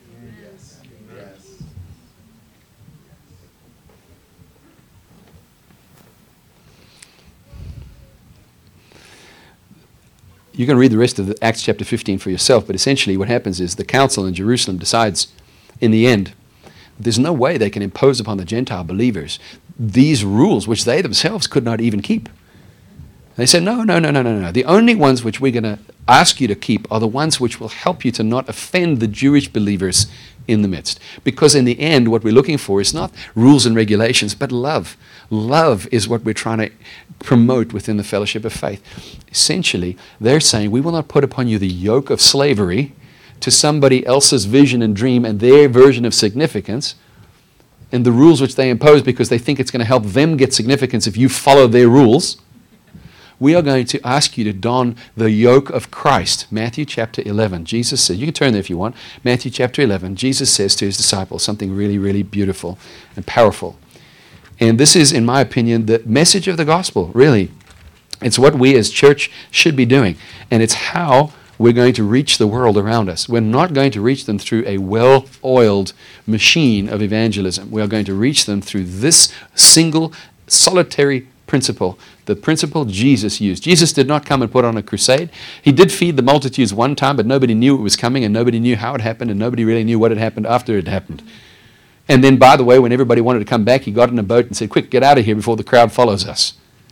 You can read the rest of the Acts chapter fifteen for yourself, but essentially what happens is the council in Jerusalem decides in the end there's no way they can impose upon the Gentile believers these rules which they themselves could not even keep. They said, no, no, no, no, no, no. The only ones which we're going to ask you to keep are the ones which will help you to not offend the Jewish believers in the midst. Because in the end, what we're looking for is not rules and regulations, but love. Love is what we're trying to promote within the fellowship of faith. Essentially, they're saying, we will not put upon you the yoke of slavery to somebody else's vision and dream and their version of significance and the rules which they impose because they think it's going to help them get significance if you follow their rules. We are going to ask you to don the yoke of Christ. Matthew chapter eleven. Jesus said, you can turn there if you want. Matthew chapter eleven. Jesus says to his disciples something really, really beautiful and powerful. And this is, in my opinion, the message of the gospel, really. It's what we as church should be doing. And it's how we're going to reach the world around us. We're not going to reach them through a well-oiled machine of evangelism. We are going to reach them through this single, solitary principle, the principle Jesus used. Jesus did not come and put on a crusade. He did feed the multitudes one time, but nobody knew it was coming, and nobody knew how it happened, and nobody really knew what had happened after it happened. And then, by the way, when everybody wanted to come back, he got in a boat and said, quick, get out of here before the crowd follows us.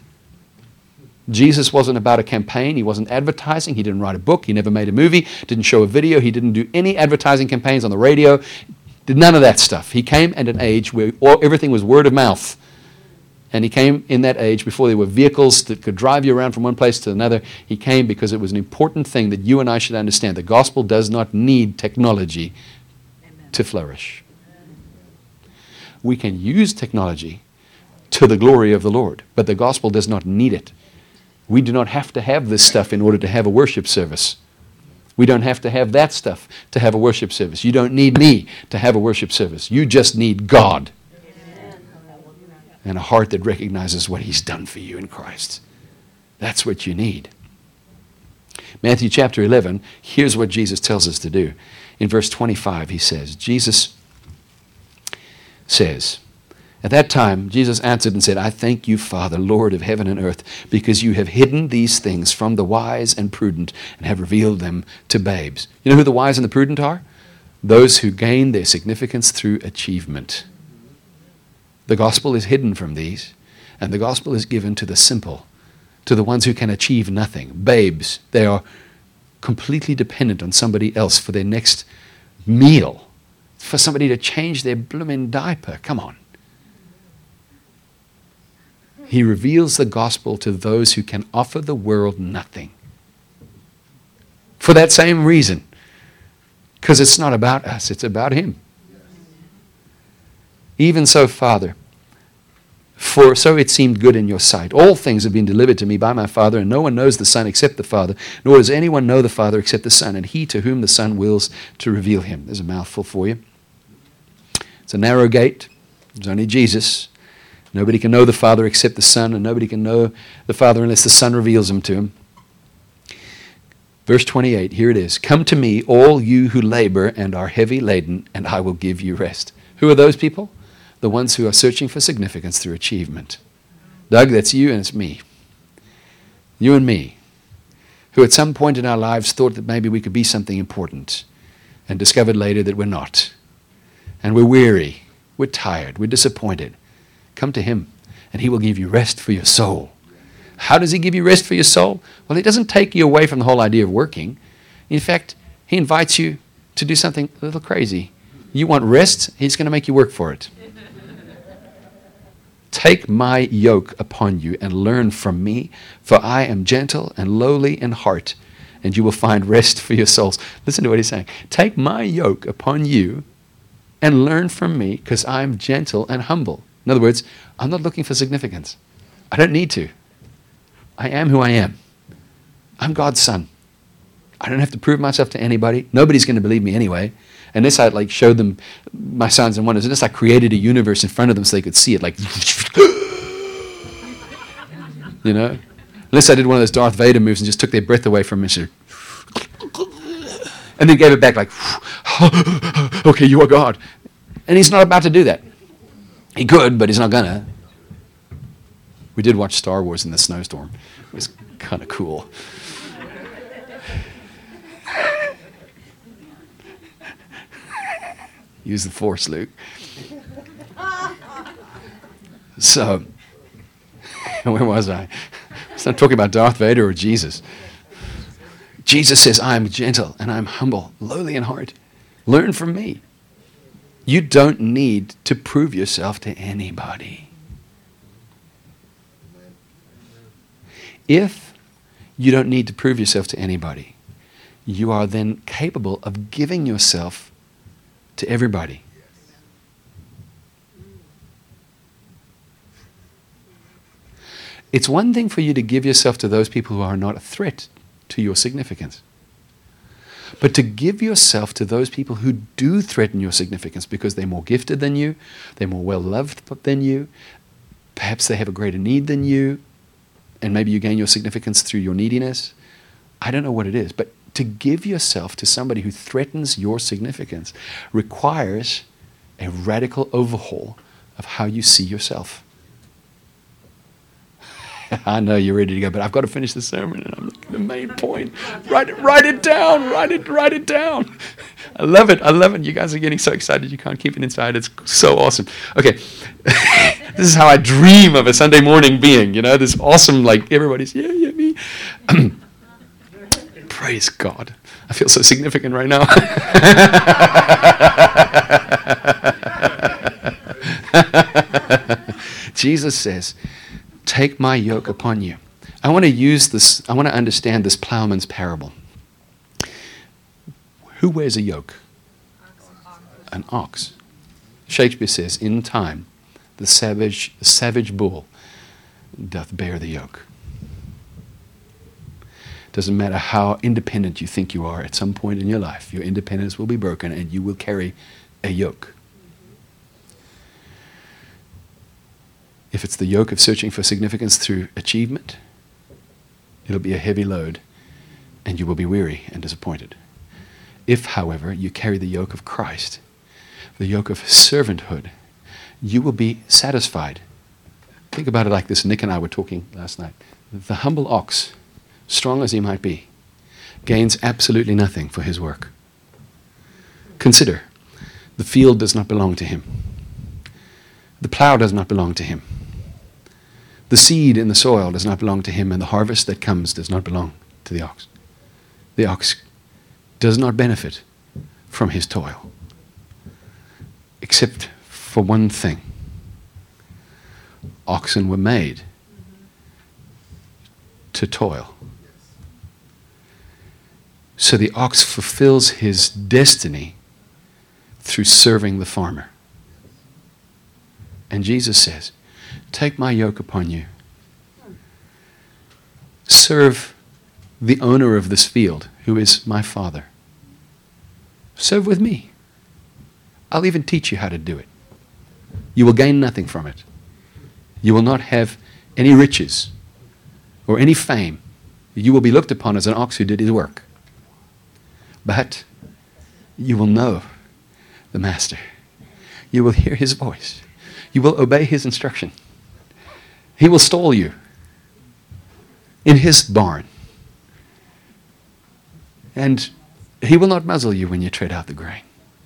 Jesus wasn't about a campaign. He wasn't advertising. He didn't write a book. He never made a movie, didn't show a video. He didn't do any advertising campaigns on the radio, did none of that stuff. He came at an age where all, everything was word of mouth. And he came in that age before there were vehicles that could drive you around from one place to another. He came because it was an important thing that you and I should understand. The gospel does not need technology Amen. To flourish. We can use technology to the glory of the Lord, but the gospel does not need it. We do not have to have this stuff in order to have a worship service. We don't have to have that stuff to have a worship service. You don't need me to have a worship service. You just need God. And a heart that recognizes what He's done for you in Christ. That's what you need. Matthew chapter eleven, here's what Jesus tells us to do. In verse twenty-five, He says, Jesus says, at that time, Jesus answered and said, I thank you, Father, Lord of heaven and earth, because you have hidden these things from the wise and prudent and have revealed them to babes. You know who the wise and the prudent are? Those who gain their significance through achievement. The gospel is hidden from these, and the gospel is given to the simple, to the ones who can achieve nothing. Babes, they are completely dependent on somebody else for their next meal, for somebody to change their blooming diaper. Come on. He reveals the gospel to those who can offer the world nothing. For that same reason, because it's not about us, it's about Him. Even so, Father, for so it seemed good in your sight. All things have been delivered to me by my Father, and no one knows the Son except the Father, nor does anyone know the Father except the Son, and he to whom the Son wills to reveal Him. There's a mouthful for you. It's a narrow gate. There's only Jesus. Nobody can know the Father except the Son, and nobody can know the Father unless the Son reveals Him to him. Verse twenty-eight, here it is. Come to me, all you who labor and are heavy laden, and I will give you rest. Who are those people? The ones who are searching for significance through achievement. Doug, that's you and it's me. You and me, who at some point in our lives thought that maybe we could be something important and discovered later that we're not. And we're weary, we're tired, we're disappointed. Come to Him and He will give you rest for your soul. How does He give you rest for your soul? Well, He doesn't take you away from the whole idea of working. In fact, He invites you to do something a little crazy. You want rest? He's going to make you work for it. Take my yoke upon you and learn from me, for I am gentle and lowly in heart, and you will find rest for your souls. Listen to what He's saying. Take my yoke upon you and learn from me, because I am gentle and humble. In other words, I'm not looking for significance. I don't need to. I am who I am. I'm God's son. I don't have to prove myself to anybody. Nobody's going to believe me anyway. Unless I like showed them my signs and wonders. Unless I created a universe in front of them so they could see it, like, you know. Unless I did one of those Darth Vader moves and just took their breath away from me, and then gave it back like, okay, you are God. And He's not about to do that. He could, but He's not gonna. We did watch Star Wars in the snowstorm. It was kind of cool. Use the force, Luke. So, where was I? So I'm talking about Darth Vader or Jesus. Jesus says, I am gentle and I'm humble, lowly in heart. Learn from me. You don't need to prove yourself to anybody. If you don't need to prove yourself to anybody, you are then capable of giving yourself to everybody. It's one thing for you to give yourself to those people who are not a threat to your significance. But to give yourself to those people who do threaten your significance because they're more gifted than you, they're more well-loved than you, perhaps they have a greater need than you, and maybe you gain your significance through your neediness. I don't know what it is, but to give yourself to somebody who threatens your significance requires a radical overhaul of how you see yourself. I know you're ready to go, but I've got to finish the sermon, and I'm looking at the main point. Write it, write it down. Write it, write it down. I love it. I love it. You guys are getting so excited you can't keep it inside. It's so awesome. Okay, this is how I dream of a Sunday morning being. You know, this awesome, like everybody's yeah, yeah, me. Praise God. I feel so significant right now. Jesus says, take my yoke upon you. I want to use this, I want to understand this plowman's parable. Who wears a yoke? An ox. Shakespeare says, in time, the savage, the savage bull doth bear the yoke. Doesn't matter how independent you think you are at some point in your life, your independence will be broken and you will carry a yoke. If it's the yoke of searching for significance through achievement, it'll be a heavy load and you will be weary and disappointed. If, however, you carry the yoke of Christ, the yoke of servanthood, you will be satisfied. Think about it like this. Nick and I were talking last night. The humble ox, strong as he might be, gains absolutely nothing for his work. Consider, the field does not belong to him. The plow does not belong to him. The seed in the soil does not belong to him, and the harvest that comes does not belong to the ox. The ox does not benefit from his toil, except for one thing. Oxen were made to toil. So the ox fulfills his destiny through serving the farmer. And Jesus says, take my yoke upon you. Serve the owner of this field, who is my Father. Serve with me. I'll even teach you how to do it. You will gain nothing from it. You will not have any riches or any fame. You will be looked upon as an ox who did his work. But you will know the Master. You will hear his voice. You will obey his instruction. He will stall you in his barn. And he will not muzzle you when you tread out the grain.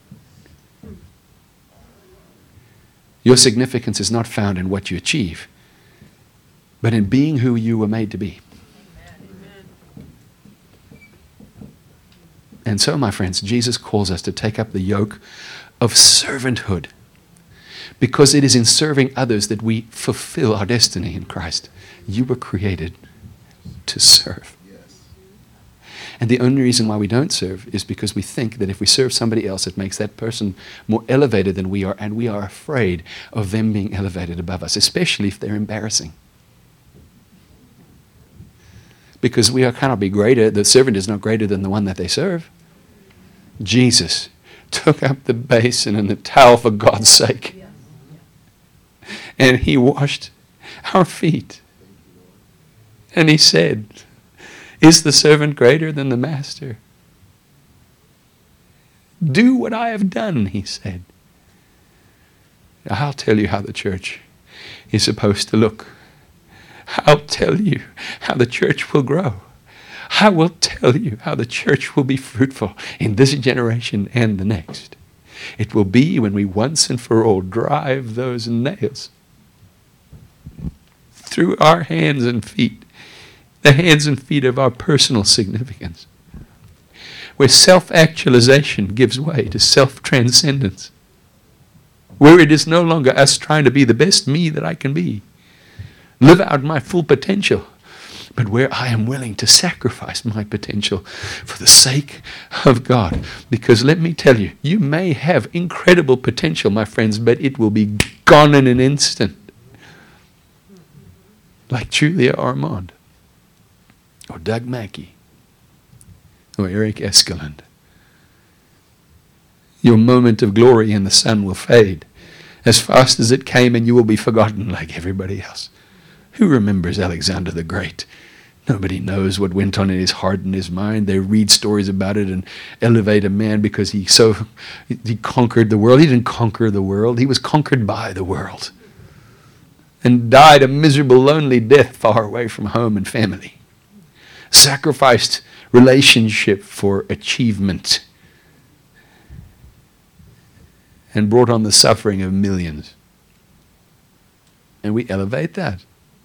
Your significance is not found in what you achieve, but in being who you were made to be. And so, my friends, Jesus calls us to take up the yoke of servanthood, because it is in serving others that we fulfill our destiny in Christ. You were created to serve. And the only reason why we don't serve is because we think that if we serve somebody else, it makes that person more elevated than we are, and we are afraid of them being elevated above us, especially if they're embarrassing. Because we are, cannot be greater, the servant is not greater than the one that they serve. Jesus took up the basin and the towel for God's sake. And he washed our feet. And he said, is the servant greater than the master? Do what I have done, he said. I'll tell you how the church is supposed to look. I'll tell you how the church will grow. I will tell you how the church will be fruitful in this generation and the next. It will be when we once and for all drive those nails through our hands and feet, the hands and feet of our personal significance, where self-actualization gives way to self-transcendence, where it is no longer us trying to be the best me that I can be, live out my full potential, but where I am willing to sacrifice my potential for the sake of God. Because let me tell you, you may have incredible potential, my friends, but it will be gone in an instant. Like Julia Armand, or Doug Mackey, or Eric Eskeland. Your moment of glory in the sun will fade as fast as it came, and you will be forgotten like everybody else. Who remembers Alexander the Great? Nobody knows what went on in his heart and his mind. They read stories about it and elevate a man because he so he conquered the world. He didn't conquer the world. He was conquered by the world and died a miserable, lonely death far away from home and family. Sacrificed relationship for achievement and brought on the suffering of millions. And we elevate that.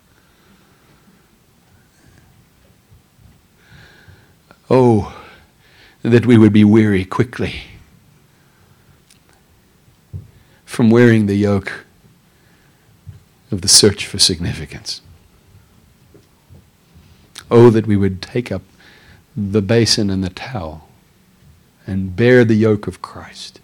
Oh, that we would be weary quickly from wearing the yoke of the search for significance. Oh, that we would take up the basin and the towel and bear the yoke of Christ.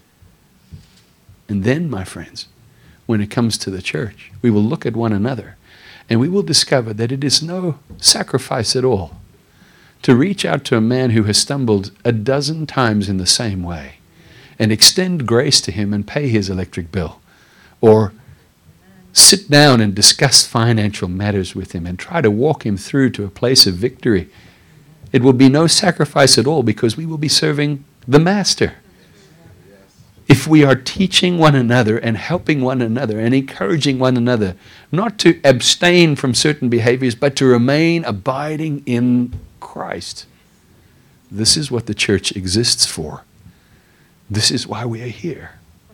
And then, my friends, when it comes to the church, we will look at one another and we will discover that it is no sacrifice at all to reach out to a man who has stumbled a dozen times in the same way and extend grace to him and pay his electric bill, or sit down and discuss financial matters with him and try to walk him through to a place of victory. It will be no sacrifice at all because we will be serving the Master. If we are teaching one another and helping one another and encouraging one another not to abstain from certain behaviors but to remain abiding in Christ, this is what the church exists for. This is why we are here.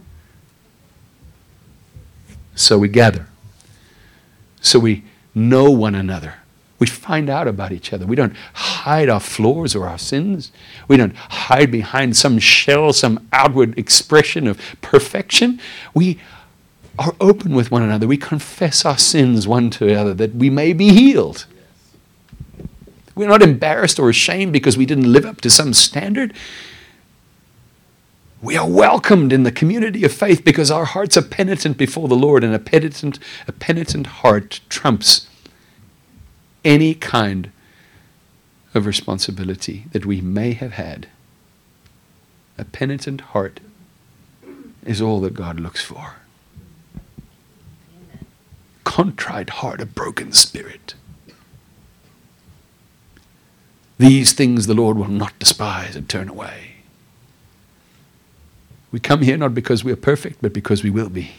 So we gather. So we know one another. We find out about each other. We don't hide our flaws or our sins. We don't hide behind some shell, some outward expression of perfection. We are open with one another. We confess our sins one to the other that we may be healed. We're not embarrassed or ashamed because we didn't live up to some standard. We are welcomed in the community of faith because our hearts are penitent before the Lord, and a penitent, a penitent heart trumps any kind of responsibility that we may have had. A penitent heart is all that God looks for. Contrite heart, a broken spirit. These things the Lord will not despise and turn away. We come here not because we are perfect, but because we will be.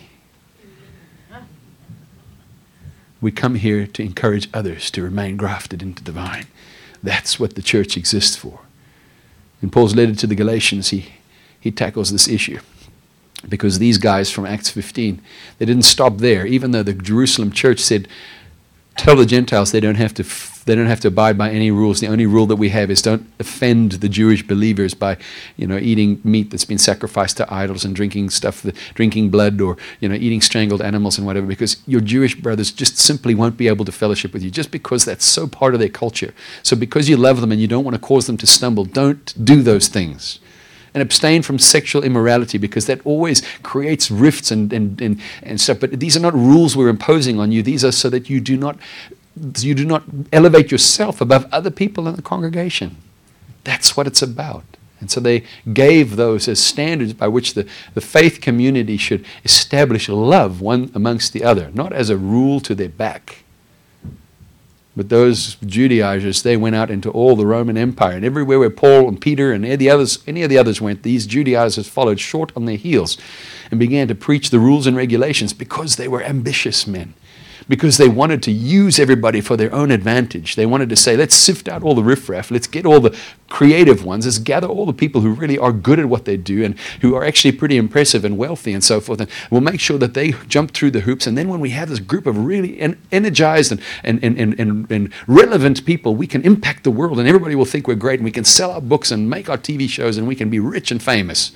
We come here to encourage others to remain grafted into the vine. That's what the church exists for. In Paul's letter to the Galatians, he, he tackles this issue. Because these guys from Acts fifteen, they didn't stop there. Even though the Jerusalem church said, tell the Gentiles they don't have to they don't have to abide by any rules. The only rule that we have is don't offend the Jewish believers by, you know, eating meat that's been sacrificed to idols and drinking stuff, drinking blood, or, you know, eating strangled animals and whatever, because your Jewish brothers just simply won't be able to fellowship with you just because that's so part of their culture. So because you love them and you don't want to cause them to stumble, don't do those things. And abstain from sexual immorality, because that always creates rifts and, and, and, and stuff. But these are not rules we're imposing on you. These are so that you do not you do not elevate yourself above other people in the congregation. That's what it's about. And so they gave those as standards by which the, the faith community should establish love one amongst the other, not as a rule to their back. But those Judaizers, they went out into all the Roman Empire, and everywhere where Paul and Peter and any of the others, any of the others went, these Judaizers followed short on their heels and began to preach the rules and regulations because they were ambitious men, because they wanted to use everybody for their own advantage. They wanted to say, let's sift out all the riffraff, let's get all the creative ones, let's gather all the people who really are good at what they do and who are actually pretty impressive and wealthy and so forth, and we'll make sure that they jump through the hoops. And then when we have this group of really en- energized and, and, and, and, and relevant people, we can impact the world and everybody will think we're great, and we can sell our books and make our T V shows and we can be rich and famous.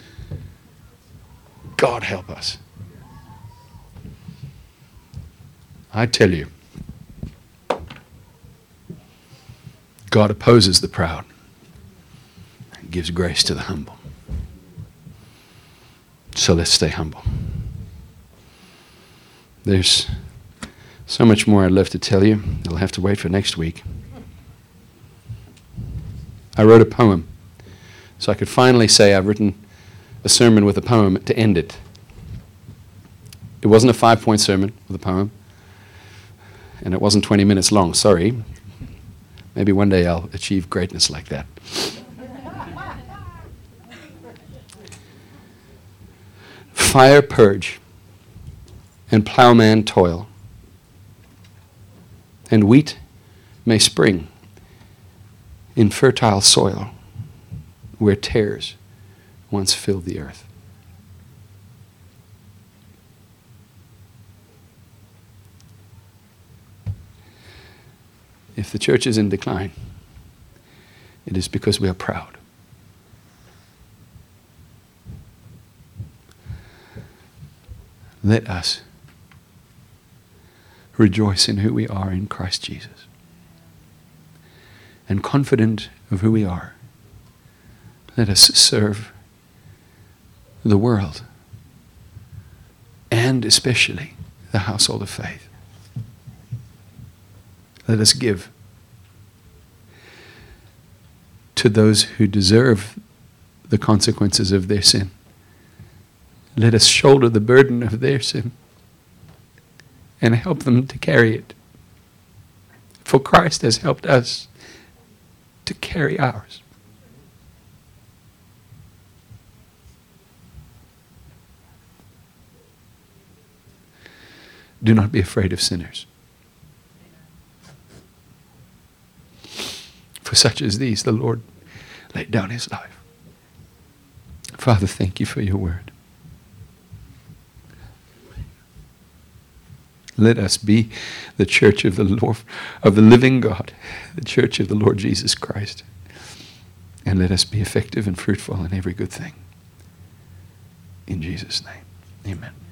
God help us. I tell you, God opposes the proud and gives grace to the humble. So let's stay humble. There's so much more I'd love to tell you. I'll have to wait for next week. I wrote a poem, so I could finally say I've written a sermon with a poem to end it. It wasn't a five-point sermon with a poem. And it wasn't twenty minutes long, sorry. Maybe one day I'll achieve greatness like that. Fire purge, and plowman toil, and wheat may spring in fertile soil where tares once filled the earth. If the church is in decline, it is because we are proud. Let us rejoice in who we are in Christ Jesus. And confident of who we are, let us serve the world, and especially the household of faith. Let us give to those who deserve the consequences of their sin. Let us shoulder the burden of their sin and help them to carry it. For Christ has helped us to carry ours. Do not be afraid of sinners. For such as these, the Lord laid down his life. Father, thank you for your word. Let us be the church of the Lord, of the living God, the church of the Lord Jesus Christ. And let us be effective and fruitful in every good thing. In Jesus' name, amen.